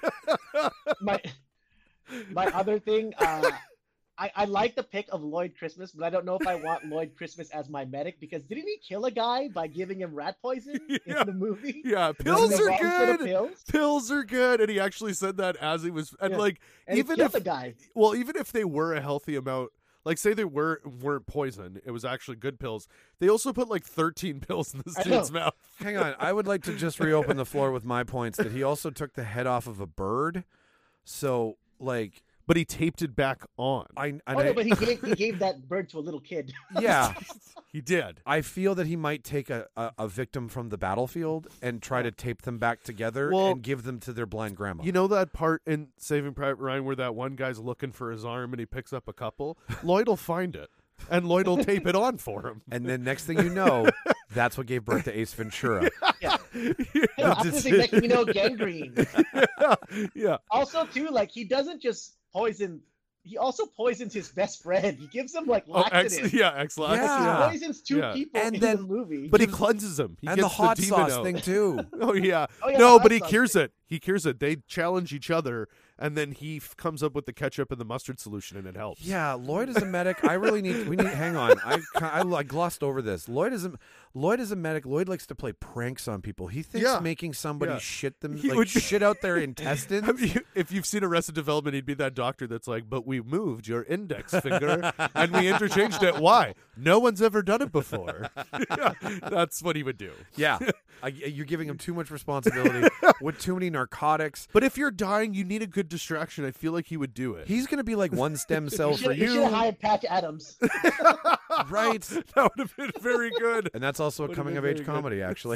My other thing, I like the pick of Lloyd Christmas, but I don't know if I want Lloyd Christmas as my medic because didn't he kill a guy by giving him rat poison Yeah. in the movie? Yeah, pills Wasn't are it wrong to good. Pills? Pills are good, and he actually said that as he was, and Yeah. like And even he if killed the guy. well, even if they were a healthy amount, like say they weren't poison, it was actually good pills. They also put like 13 pills in this I know. dude's mouth. Hang on, I would like to just reopen the floor with my points that he also took the head off of a bird. So, like, But he taped it back on. But he gave that bird to a little kid. yeah, He did. I feel that he might take a victim from the battlefield and try to tape them back together Well, and give them to their blind grandma. You know that part in Saving Private Ryan where that one guy's looking for his arm and he picks up a couple? Lloyd will find it, and Lloyd will tape it on for him. And then next thing you know, that's what gave birth to Ace Ventura. Yeah. Opposite, next thing you know, gangrene. Yeah. Also, too, like he doesn't just poison. He also poisons his best friend. He gives him like laxatives. X-Lax. Yeah. He poisons two Yeah. people And in then- the movie. But he cleanses him. He And the gets hot demon sauce out. thing too. Oh yeah. Oh, yeah, No, the but hot he sauce cures thing. it. He cures it. They challenge each other, and then he comes up with the ketchup and the mustard solution, and it helps. Yeah, Lloyd is a medic. I really need. We need. Hang on. I glossed over this. Lloyd is a medic. Lloyd likes to play pranks on people. He thinks Yeah. making somebody Yeah. shit them, He like would- shit out their intestines. I mean, if you've seen Arrested Development, he'd be that doctor that's like, but we moved your index finger and we interchanged it. Why? No one's ever done it before. Yeah, that's what he would do. Yeah, you're giving him too much responsibility with too many narcotics. But if you're dying, you need a good distraction. I feel like he would do it. He's gonna be like one stem cell for You should you, have hired Patch Adams. right? That would have been very good. And that's also a Would've coming been of age very good. comedy, actually.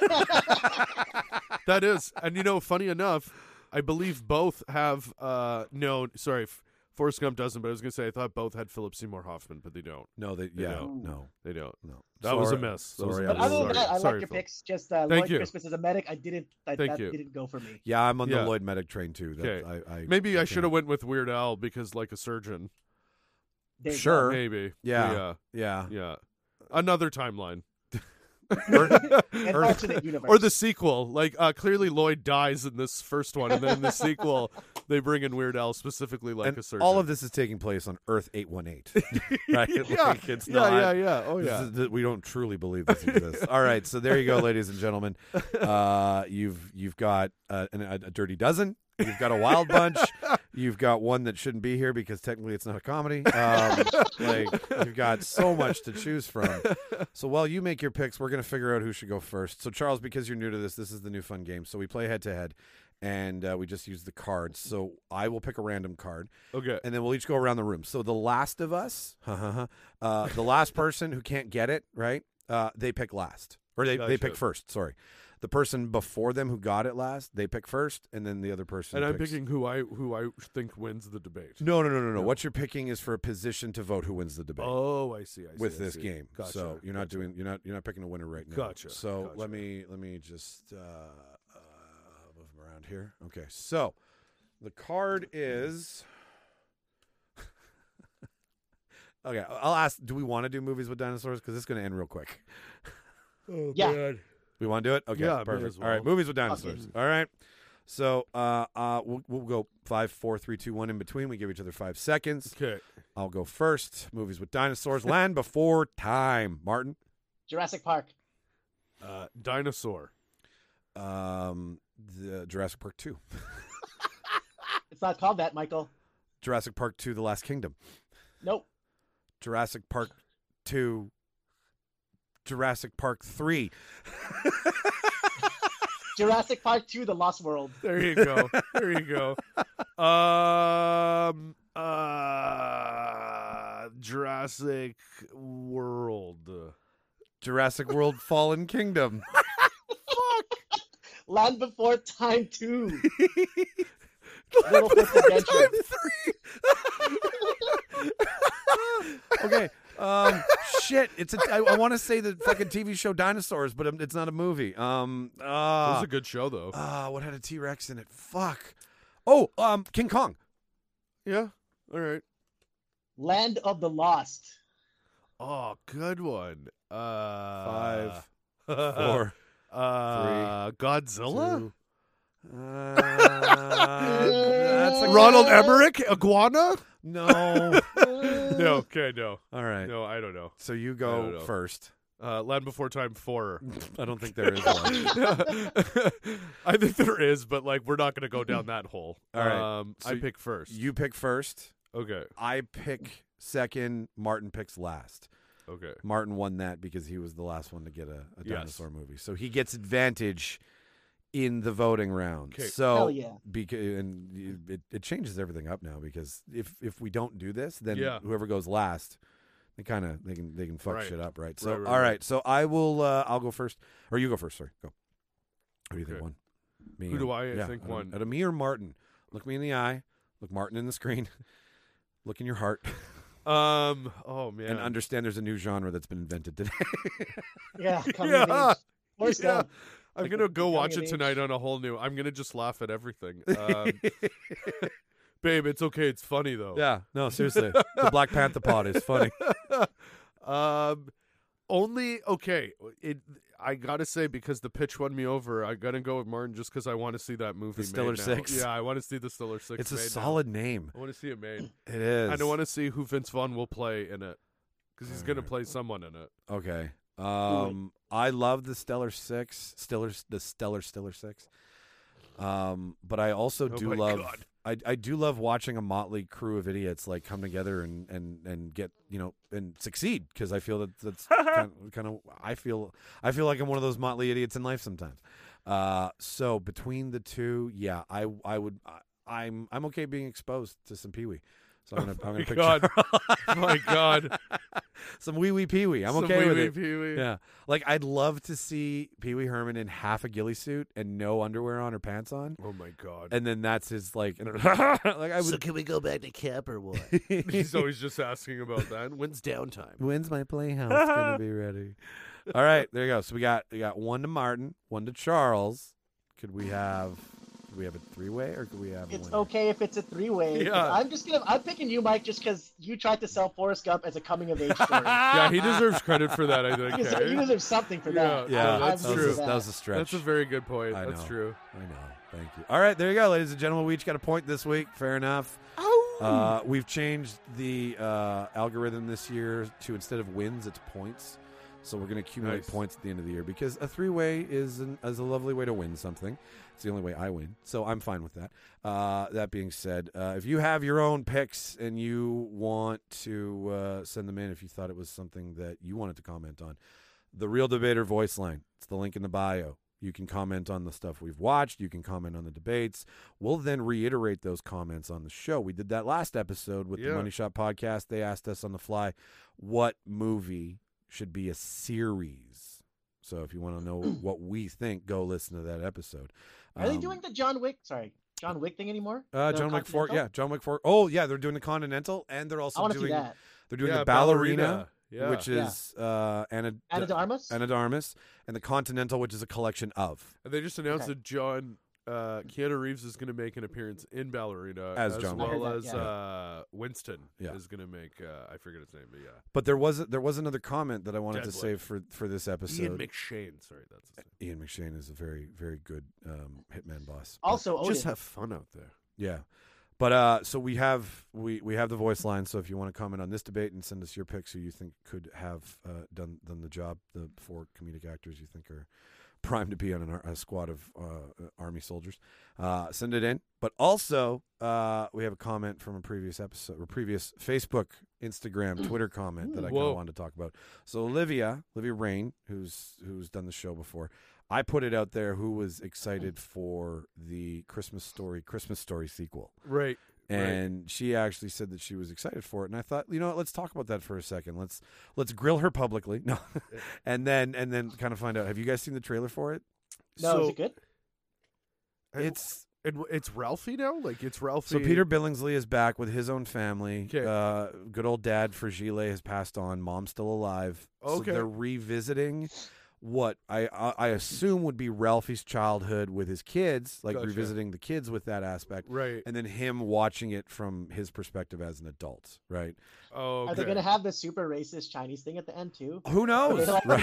That is. And funny enough, I believe both have Forrest Gump doesn't, but I was going to say I thought both had Philip Seymour Hoffman, but they don't. No, they don't. no. They don't. No. That was a Sorry. miss. That was Sorry, a I But miss. other than that, I Sorry, like your Phil. picks. Just Lloyd you. Christmas as a medic, that Thank you. didn't go for me. Yeah, I'm on the Yeah. Lloyd medic train too. That Okay. Maybe I should have went with Weird Al because like a surgeon. There you go. Sure. Maybe. Yeah. Yeah. Another timeline. An alternate universe. Or the sequel. Like clearly Lloyd dies in this first one, and then in the sequel they bring in Weird Al specifically like And a surgeon. all of this is taking place on Earth 818, right? Yeah. Like, it's not. Yeah. Oh this yeah. is- we don't truly believe this exists. All right, so there you go, ladies and gentlemen. You've got a dirty dozen. You've got a wild bunch. You've got one that shouldn't be here because technically it's not a comedy. Like you've got so much to choose from. So while you make your picks, we're going to figure out who should go first. So Charles, because you're new to this is the new fun game. So we play head to head, and we just use the cards. So I will pick a random card. Okay. And then we'll each go around the room. So the last of us, the last person who can't get it, right? They pick last. Or they Gotcha. pick first, sorry. The person before them who got it last, they pick first, and then the other person And I'm picks. picking who I think wins the debate. No. What you're picking is for a position to vote who wins the debate Oh, I see. with I this see. game. Gotcha. So you're not doing you're not picking a winner right now. Gotcha. So Gotcha. let me just move them around here. Okay. So the card is Okay, I'll ask. Do we want to do movies with dinosaurs? Because it's going to end real quick. Oh, Yeah. man. We want to do it? Okay, Yeah, may perfect. as well. All right, movies with dinosaurs. Okay. All right. So we'll go 5, 4, 3, 2, 1 in between. We give each other 5 seconds. Okay. I'll go first. Movies with dinosaurs. Land Before Time. Martin. Jurassic Park. Dinosaur. The Jurassic Park 2. It's not called that, Michael. Jurassic Park 2, The Last Kingdom. Nope. Jurassic Park 2, Jurassic Park 3. Jurassic Park 2, The Lost World. There you go. There you go. Jurassic World. Jurassic World Fallen Kingdom. Land Before Time 2. Littlefoot's Adventure. Okay. Shit. It's I want to say the fucking TV show Dinosaurs, but it's not a movie. It was a good show, though. What had a T-Rex in it? Fuck. Oh, King Kong. Yeah. All right. Land of the Lost. Oh, good one. 5, 4, Godzilla? 2. That's a Ronald Emmerich? Iguana? No. No, okay, no. All right. No, I don't know. So you I don't go know. first. Land Before Time 4. I don't think there is one. I think there is, but like we're not going to go down that hole. All right. I pick first. You pick first. Okay. I pick second. Martin picks last. Okay. Martin won that because he was the last one to get a Yes. dinosaur movie. So he gets advantage in the voting round. Okay. So Hell yeah. and it changes everything up now because if we don't do this, then Yeah. whoever goes last, they can fuck Right. shit up, right? So Right. all right. So I will I'll go first, or you go first. Sorry, go. Who do you think Okay. won? Me. Who or- do I yeah, think out of- won? Out of me or Martin? Look me in the eye. Look Martin in the screen. Look in your heart. Oh man. And understand there's a new genre that's been invented today. Yeah, coming Yeah. of age. Forrest Yeah. Gump. I'm Like gonna a go coming watch of it age. tonight on a whole new. I'm gonna just laugh at everything. Babe, it's okay. It's funny though. Yeah, no, seriously. The Black Panther pod is funny. Only okay. I gotta say because the pitch won me over. I gotta go with Martin just because I want to see that movie. The Stiller made now. 6? Yeah, I want to see the Stiller 6. It's a made now. solid name. I want to see it made. It is. And I want to see who Vince Vaughn will play in it because he's gonna play someone in it. Okay. I love the Stellar 6. The Stellar 6. But I also do my love God. I do love watching a motley crew of idiots like come together and get, and succeed, because I feel that's kind of I feel like I'm one of those motley idiots in life sometimes. So between the two, yeah, I'm okay being exposed to some Pee-wee. So I'm gonna pick God. Charles. My God. Some wee Pee-wee. I'm Some okay with wee-wee it. Pee-wee. Yeah, like I'd love to see Pee Wee Herman in half a ghillie suit and no underwear on or pants on, Oh my God. and then that's his like. like I would. can we go back to camp or what? He's always just asking about that. When's downtime? When's my playhouse gonna be ready? All right, there you go. So we got one to Martin, one to Charles. Could we have a three-way, or could we have? It's one? okay if it's a three-way. Yeah. I'm picking you, Mike, just because you tried to sell Forrest Gump as a coming-of-age story. Yeah, he deserves credit for that. I think. You deserve something for that. Yeah, I'm that's used to true. that. That was a stretch. That's a very good point. I That's know. true. I know. Thank you. All right, there you go, ladies and gentlemen. We each got a point this week. Fair enough. We've changed the algorithm this year to, instead of wins, it's points. So we're going to accumulate Nice. points at the end of the year, because a three-way is a lovely way to win something. It's the only way I win, so I'm fine with that. That being said, if you have your own picks and you want to send them in, if you thought it was something that you wanted to comment on, the Real Debater voice line. It's the link in the bio. You can comment on the stuff we've watched. You can comment on the debates. We'll then reiterate those comments on the show. We did that last episode with the Money Shot podcast. They asked us on the fly what movie should be a series. So if you want to know what we think, go listen to that episode. Are they doing the John Wick thing anymore? The John Wick 4? Continental? Yeah, John Wick 4. Oh, yeah, they're doing the Continental, and they're I also want to see doing that. they're doing Yeah, the Ballerina, Yeah. which is Anna de Armas? Anna de Armas, and the Continental, which is a collection of. And they just announced Okay. that John Keanu Reeves is going to make an appearance in Ballerina As John Wick. well I heard as that, Winston Yeah. is going to make. I forget his name, but yeah, But there was another comment that I wanted to Deadwood. say for this episode. Ian McShane. Sorry, that's his name. Ian McShane is a very, very good hitman boss. Also, Odin. Just have fun out there. Yeah. But so we have the voice line. So if you want to comment on this debate and send us your picks who you think could have done the job, the 4 comedic actors you think are primed to be on a squad of army soldiers, send it in. But also we have a comment from a previous episode or previous Facebook, Instagram, Twitter comment that I kind of wanted to talk about. So Olivia Rain, who's done the show before, I put it out there who was excited for the Christmas Story sequel. Right. And she actually said that she was excited for it. And I thought, you know what, let's talk about that for a second. Let's grill her publicly. No. and then kind of find out. Have you guys seen the trailer for it? No, is it good? It's Ralphie now? Like, it's Ralphie. So Peter Billingsley is back with his own family. Okay. Good old dad Fragile has passed on. Mom's still alive. Okay. So they're revisiting what I assume would be Ralphie's childhood with his kids, like Gotcha. revisiting the kids with that aspect. Right. And then him watching it from his perspective as an adult, right? Oh, okay. Are they going to have the super racist Chinese thing at the end too? Who knows? Like, Right.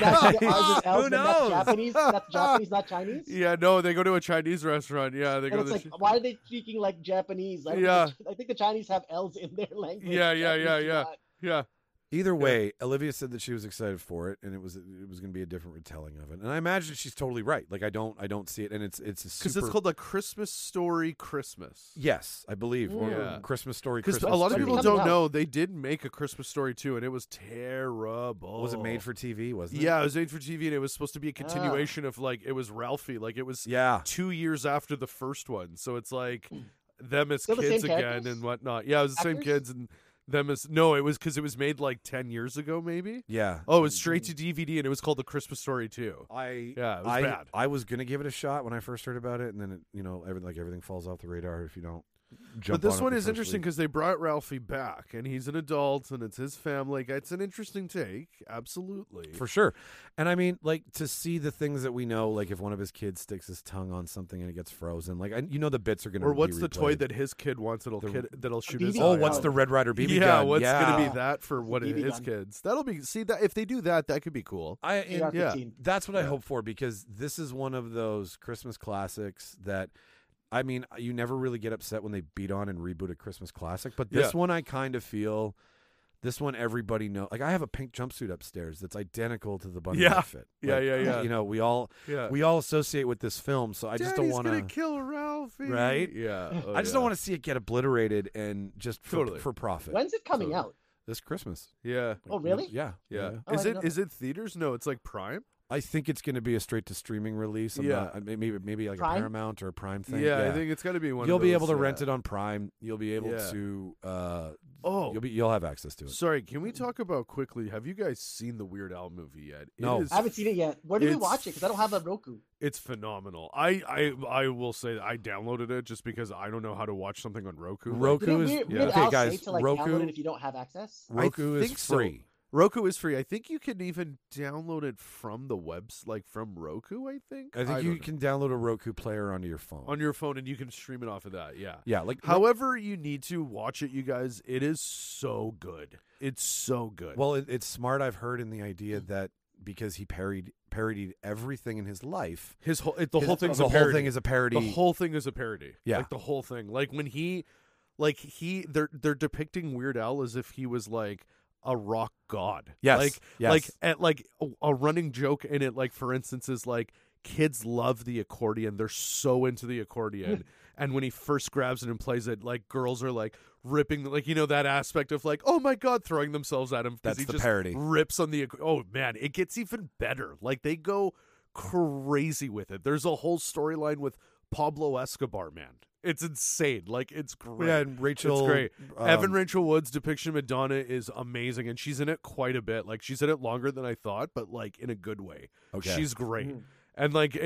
Who knows? Japanese, that's Japanese, not Chinese. Yeah, no, they go to a Chinese restaurant. Yeah, they And go it's to like, why are they speaking like Japanese? Yeah. I think the Chinese have L's in their language. Yeah. Japanese do not. Yeah. Either way, Olivia said that she was excited for it, and it was going to be a different retelling of it. And I imagine she's totally right. Like I don't see it, and it's a Because super... it's called A Christmas Story Christmas. Yes, I believe. Or Yeah. Christmas Story Because Christmas. a lot of 2. people Coming don't out. know they did make A Christmas Story 2, and it was terrible. Was it made for TV? Wasn't it? Yeah, it was made for TV, and it was supposed to be a continuation of like it was Ralphie. Like it was 2 years after the first one, so it's like them as Still the kids same again characters? and whatnot. Yeah, it was the same Actors? kids and them as no. It was because it was made like 10 years ago, maybe. Yeah. Oh, it was straight to DVD, and it was called The Christmas Story 2. Yeah, it was bad. I was gonna give it a shot when I first heard about it, and then everything falls off the radar if you don't jump. But this on it one the is first interesting week. because they brought Ralphie back, and he's an adult, and it's his family. It's an interesting take, absolutely. For sure. And I mean, like, to see the things that we know, like if one of his kids sticks his tongue on something and it gets frozen, like the bits are gonna. Or what's be the toy replayed. that his kid wants that'll shoot his? Oh, eye what's out? the Red Ryder BB gun? Yeah, what's Yeah. gonna be that for one of BB his gun. kids? That'll be that if they do that could be cool. AR-15. That's what I hope for, because this is one of those Christmas classics that, I mean, you never really get upset when they beat on and reboot a Christmas classic, but this one I kind of feel. This one everybody knows. Like I have a pink jumpsuit upstairs that's identical to the bunny outfit. Yeah, Like, yeah. You know, we all associate with this film, so I just don't want Daddy's to. gonna kill Ralphie, Right? Yeah. Oh, I just don't want to see it get obliterated and just Totally. for profit. When's it coming out? This Christmas. Yeah. Oh, really? Yeah. Yeah. Oh, I didn't know Is it theaters? No, it's like Prime. I think it's going to be a straight to streaming release. Yeah. Maybe like Prime? a Paramount or a Prime thing. Yeah, I think it's got to be one. You'll of be those, able to yeah. rent it on Prime. You'll be able Yeah. to. Oh. You'll have access to it. Sorry, can we talk about quickly? Have you guys seen the Weird Al movie yet? No. I haven't seen it yet. Where do we it's- watch it? Because I don't have a Roku. It's phenomenal. I will say that I downloaded it just because I don't know how to watch something on Roku. Roku Didn't is Weird okay, Al guys. say to like Roku download it if you don't have access? Roku is think so. free. Roku is free. I think you can even download it from the webs, like from Roku. I think. I think don't you know. can download a Roku player onto your phone. on your phone, and you can stream it off of that. Yeah. Yeah, like However, you need to watch it, you guys. It is so good. It's so good. well, it's smart. I've heard in the idea that because he parodied everything in his life, the whole thing's the a whole parody. thing is a parody. The whole thing is a parody. Yeah. Like the whole thing. Like when they're depicting Weird Al as if he was like a rock god. Yes, yes. A running joke in it, like for instance, is like kids love the accordion. They're so into the accordion. And when he first grabs it and plays it, like girls are like ripping, like, you know, that aspect of like, oh my God, throwing themselves at him. 'Cause That's he the just parody. rips on the, oh man, it gets even better. Like they go crazy with it. There's a whole storyline with Pablo Escobar, man. It's insane. Like it's great. Yeah, and Rachel. It's great. um, Evan Rachel Wood's depiction of Madonna is amazing, and she's in it quite a bit. Like she's in it longer than I thought, but like in a good way. Okay. She's great. And like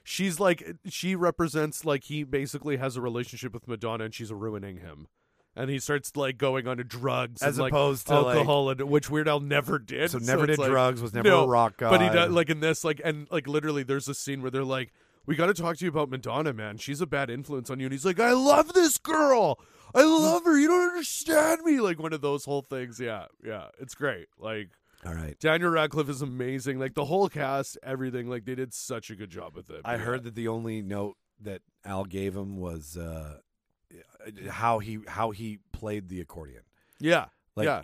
she represents like he basically has a relationship with Madonna and she's ruining him. And he starts like going on to drugs As and, like, opposed to, alcohol, and which Weird Al never did. So never it's did like- drugs, was never no, a rock But he god. does like in this, like, and like literally there's a scene where they're like, we got to talk to you about Madonna, man. She's a bad influence on you. And he's like, I love this girl. I love her. You don't understand me. Like one of those whole things. Yeah. It's great. Like, all right. Daniel Radcliffe is amazing. Like the whole cast, everything. Like they did such a good job with it. I heard that the only note that Al gave him was how he played the accordion. Yeah. Like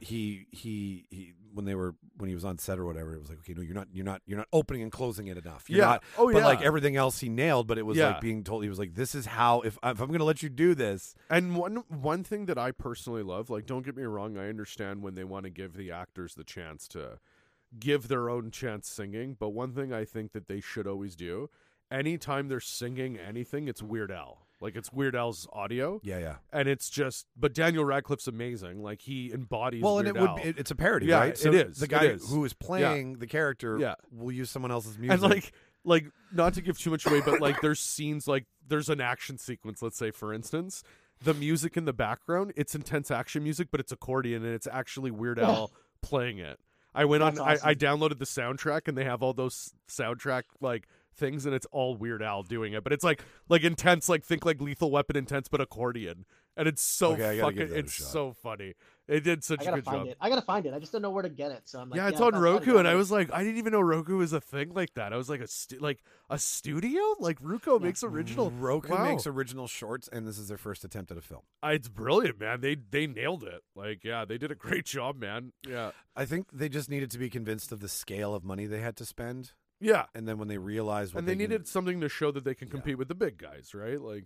he when he was on set or whatever, it was like, okay, no, you're not opening and closing it enough. You're not, but like everything else he nailed, but it was like being told, he was like, this is how, if I'm going to let you do this. And one thing that I personally love, like, don't get me wrong, I understand when they want to give the actors the chance to give their own chance singing, but one thing I think that they should always do, anytime they're singing anything, it's Weird Al. Like, it's Weird Al's audio. Yeah. And it's just, but Daniel Radcliffe's amazing. Like, he embodies Weird Al. It's a parody, yeah, right? So it is. The guy who is playing the character will use someone else's music. And, like, not to give too much away, but, like, there's scenes, like, there's an action sequence, let's say, for instance. The music in the background, it's intense action music, but it's accordion, and it's actually Weird Al playing it. I went on, awesome. I downloaded the soundtrack, and they have all those soundtrack, like, things, and it's all Weird Al doing it, but it's like intense, like think like Lethal Weapon intense, but accordion, and it's so fucking, it's so funny. It did such a good job. I gotta find it. I just don't know where to get it. So I'm like, it's on Roku, and I was like, I didn't even know Roku was a thing like that. I was like, a studio, like Roku makes original. Roku makes original shorts, and this is their first attempt at a film. It's brilliant, man. They nailed it. Like, they did a great job, man. Yeah, I think they just needed to be convinced of the scale of money they had to spend. Yeah, and then when they realized, they needed something to show that they can compete with the big guys, right? Like,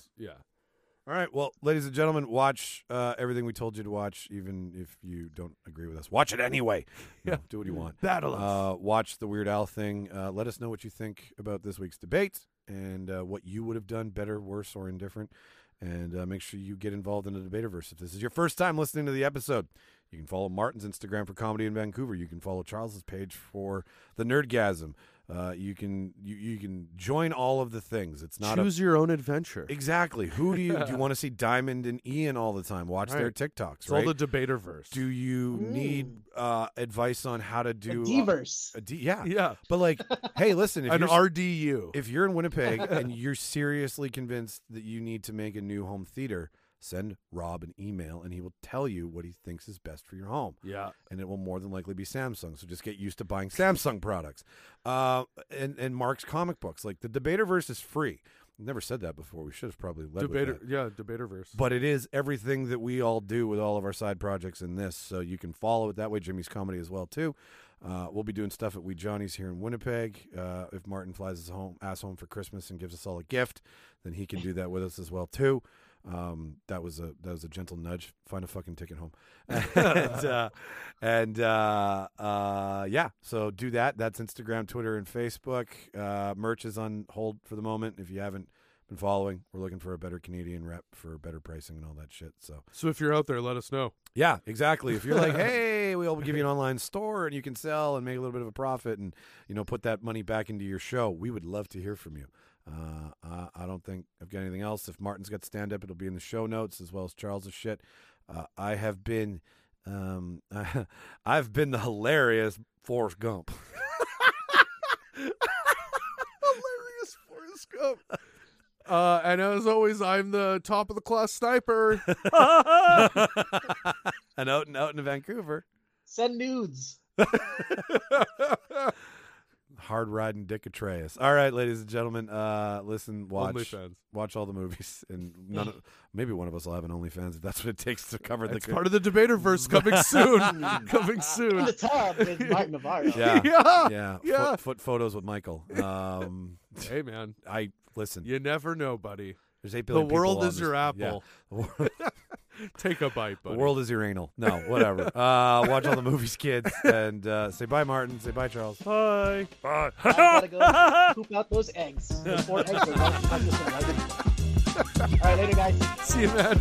All right, well, ladies and gentlemen, watch everything we told you to watch, even if you don't agree with us. Watch it anyway. Do what you want. Battle us. Watch the Weird Al thing. Let us know what you think about this week's debate and what you would have done better, worse, or indifferent. And make sure you get involved in the Debaterverse. If this is your first time listening to the episode, you can follow Martin's Instagram for Comedy in Vancouver. You can follow Charles's page for the Nerdgasm. You can join all of the things. It's not choose your own adventure. Exactly. Who do you want to see? Diamond and Ian all the time. Watch their TikToks. It's all the Debaterverse. Do you need advice on how to do a Dverse? Yeah. But like, hey, listen, if an RDU. If you're in Winnipeg and you're seriously convinced that you need to make a new home theater, send Rob an email, and he will tell you what he thinks is best for your home. Yeah. And it will more than likely be Samsung, so just get used to buying Samsung products. And Mark's comic books. Like, the Debaterverse is free. I've never said that before. We should have probably led with that. Yeah, Debaterverse. But it is everything that we all do with all of our side projects in this, so you can follow it that way. Jimmy's Comedy as well, too. We'll be doing stuff at Wee Johnny's here in Winnipeg. If Martin flies his ass home for Christmas and gives us all a gift, then he can do that with us as well, too. That was a gentle nudge. Find a fucking ticket home, so do that. That's Instagram, Twitter, and Facebook. Merch is on hold for the moment. If you haven't been following, we're looking for a better Canadian rep for better pricing and all that shit. So if you're out there, let us know. Yeah, exactly. If you're like, hey, we'll give you an online store and you can sell and make a little bit of a profit and put that money back into your show, we would love to hear from you. I don't think I've got anything else. If Martin's got stand-up, it'll be in the show notes as well as Charles's shit. I have been, I've been the hilarious Forrest Gump. Hilarious Forrest Gump. And as always, I'm the top of the class sniper. And out in Vancouver. Send nudes. Hard riding Dick Atreus. All right, ladies and gentlemen, listen, watch all the movies, and maybe one of us will have an OnlyFans if that's what it takes to cover it's part of the Debaterverse coming soon. Coming soon. In the tub with Martin Navarro. Yeah. Foot photos with Michael. Hey man, listen. You never know, buddy. There's 8 billion. The world is your apple. Yeah. Take a bite, buddy. The world is your anal. No, whatever. Watch all the movies, kids, and say bye, Martin. Say bye, Charles. Bye. Bye. I gotta go poop out those eggs. Those 4 eggs are right. All right, later, guys. See you, man.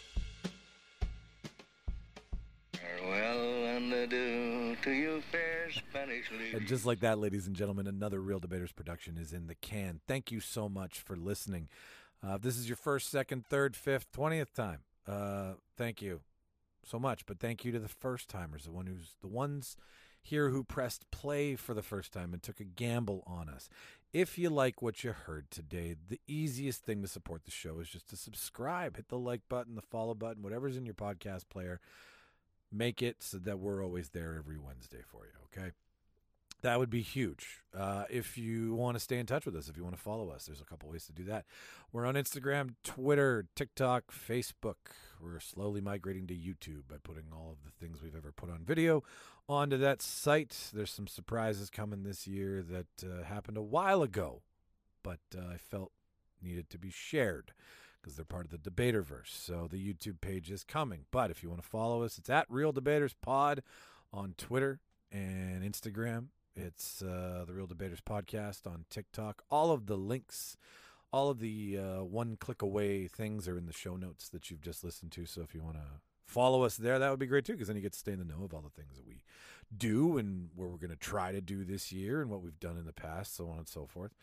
To you fair And just like that, ladies and gentlemen, another Real Debaters production is in the can. Thank you so much for listening. If this is your first, second, third, fifth, 20th time, thank you so much. But thank you to the first timers, the ones here who pressed play for the first time and took a gamble on us. If you like what you heard today, the easiest thing to support the show is just to subscribe. Hit the like button, the follow button, whatever's in your podcast player. Make it so that we're always there every Wednesday for you, okay? That would be huge. If you want to stay in touch with us, if you want to follow us, there's a couple ways to do that. We're on Instagram, Twitter, TikTok, Facebook. We're slowly migrating to YouTube by putting all of the things we've ever put on video onto that site. There's some surprises coming this year that happened a while ago, but I felt needed to be shared because they're part of the Debaterverse. So the YouTube page is coming. But if you want to follow us, it's at Real Debaters Pod on Twitter and Instagram. It's the Real Debaters Podcast on TikTok. All of the links, all of the one-click away things are in the show notes that you've just listened to. So if you want to follow us there, that would be great too, because then you get to stay in the know of all the things that we do and what we're going to try to do this year and what we've done in the past, so on and so forth.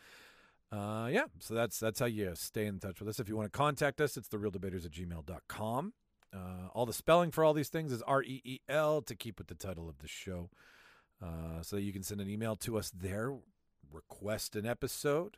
So that's how you stay in touch with us. If you want to contact us, it's therealdebaters@gmail.com. All the spelling for all these things is REEL to keep with the title of the show. So you can send an email to us there, request an episode,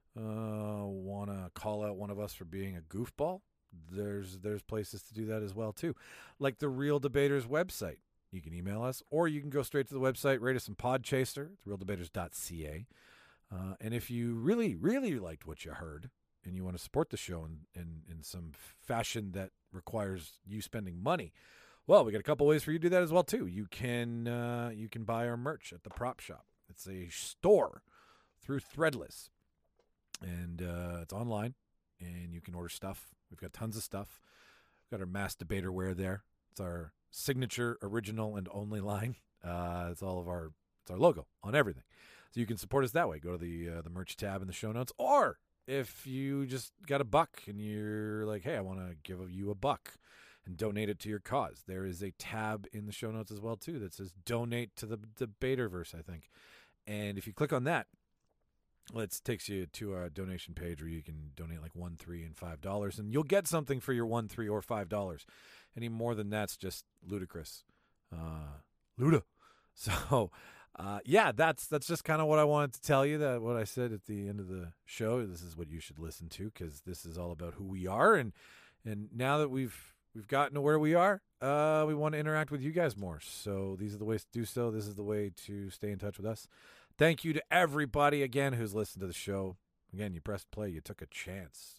want to call out one of us for being a goofball. There's places to do that as well too, like the Real Debaters website. You can email us, or you can go straight to the website, rate us in Podchaser. It's realdebaters.ca. And if you really, really liked what you heard and you want to support the show in some fashion that requires you spending money, well, we got a couple ways for you to do that as well too. You can buy our merch at the Prop Shop. It's a store through Threadless, and it's online, and you can order stuff. We've got tons of stuff. We've got our Mass Debater wear there. It's our signature, original, and only line. It's our logo on everything. So you can support us that way. Go to the merch tab in the show notes, or if you just got a buck and you're like, hey, I want to give you a buck and donate it to your cause, there is a tab in the show notes as well too that says donate to the Debaterverse, I think. And if you click on that, well, it takes you to a donation page where you can donate like $1, $3, and $5, and you'll get something for your $1, $3, or $5. Any more than that's just ludicrous. Luda. So that's just kind of what I wanted to tell you, that what I said at the end of the show. This is what you should listen to, because this is all about who we are, and now that we've gotten to where we are, we want to interact with you guys more. So these are the ways to do so. This is the way to stay in touch with us. Thank you to everybody again who's listened to the show. Again, you pressed play, you took a chance.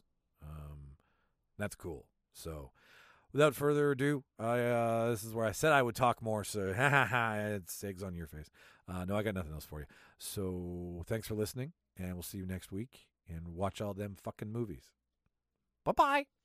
That's cool. So without further ado, this is where I said I would talk more, so it's eggs on your face. No, I got nothing else for you. So thanks for listening, and we'll see you next week, and watch all them fucking movies. Bye-bye.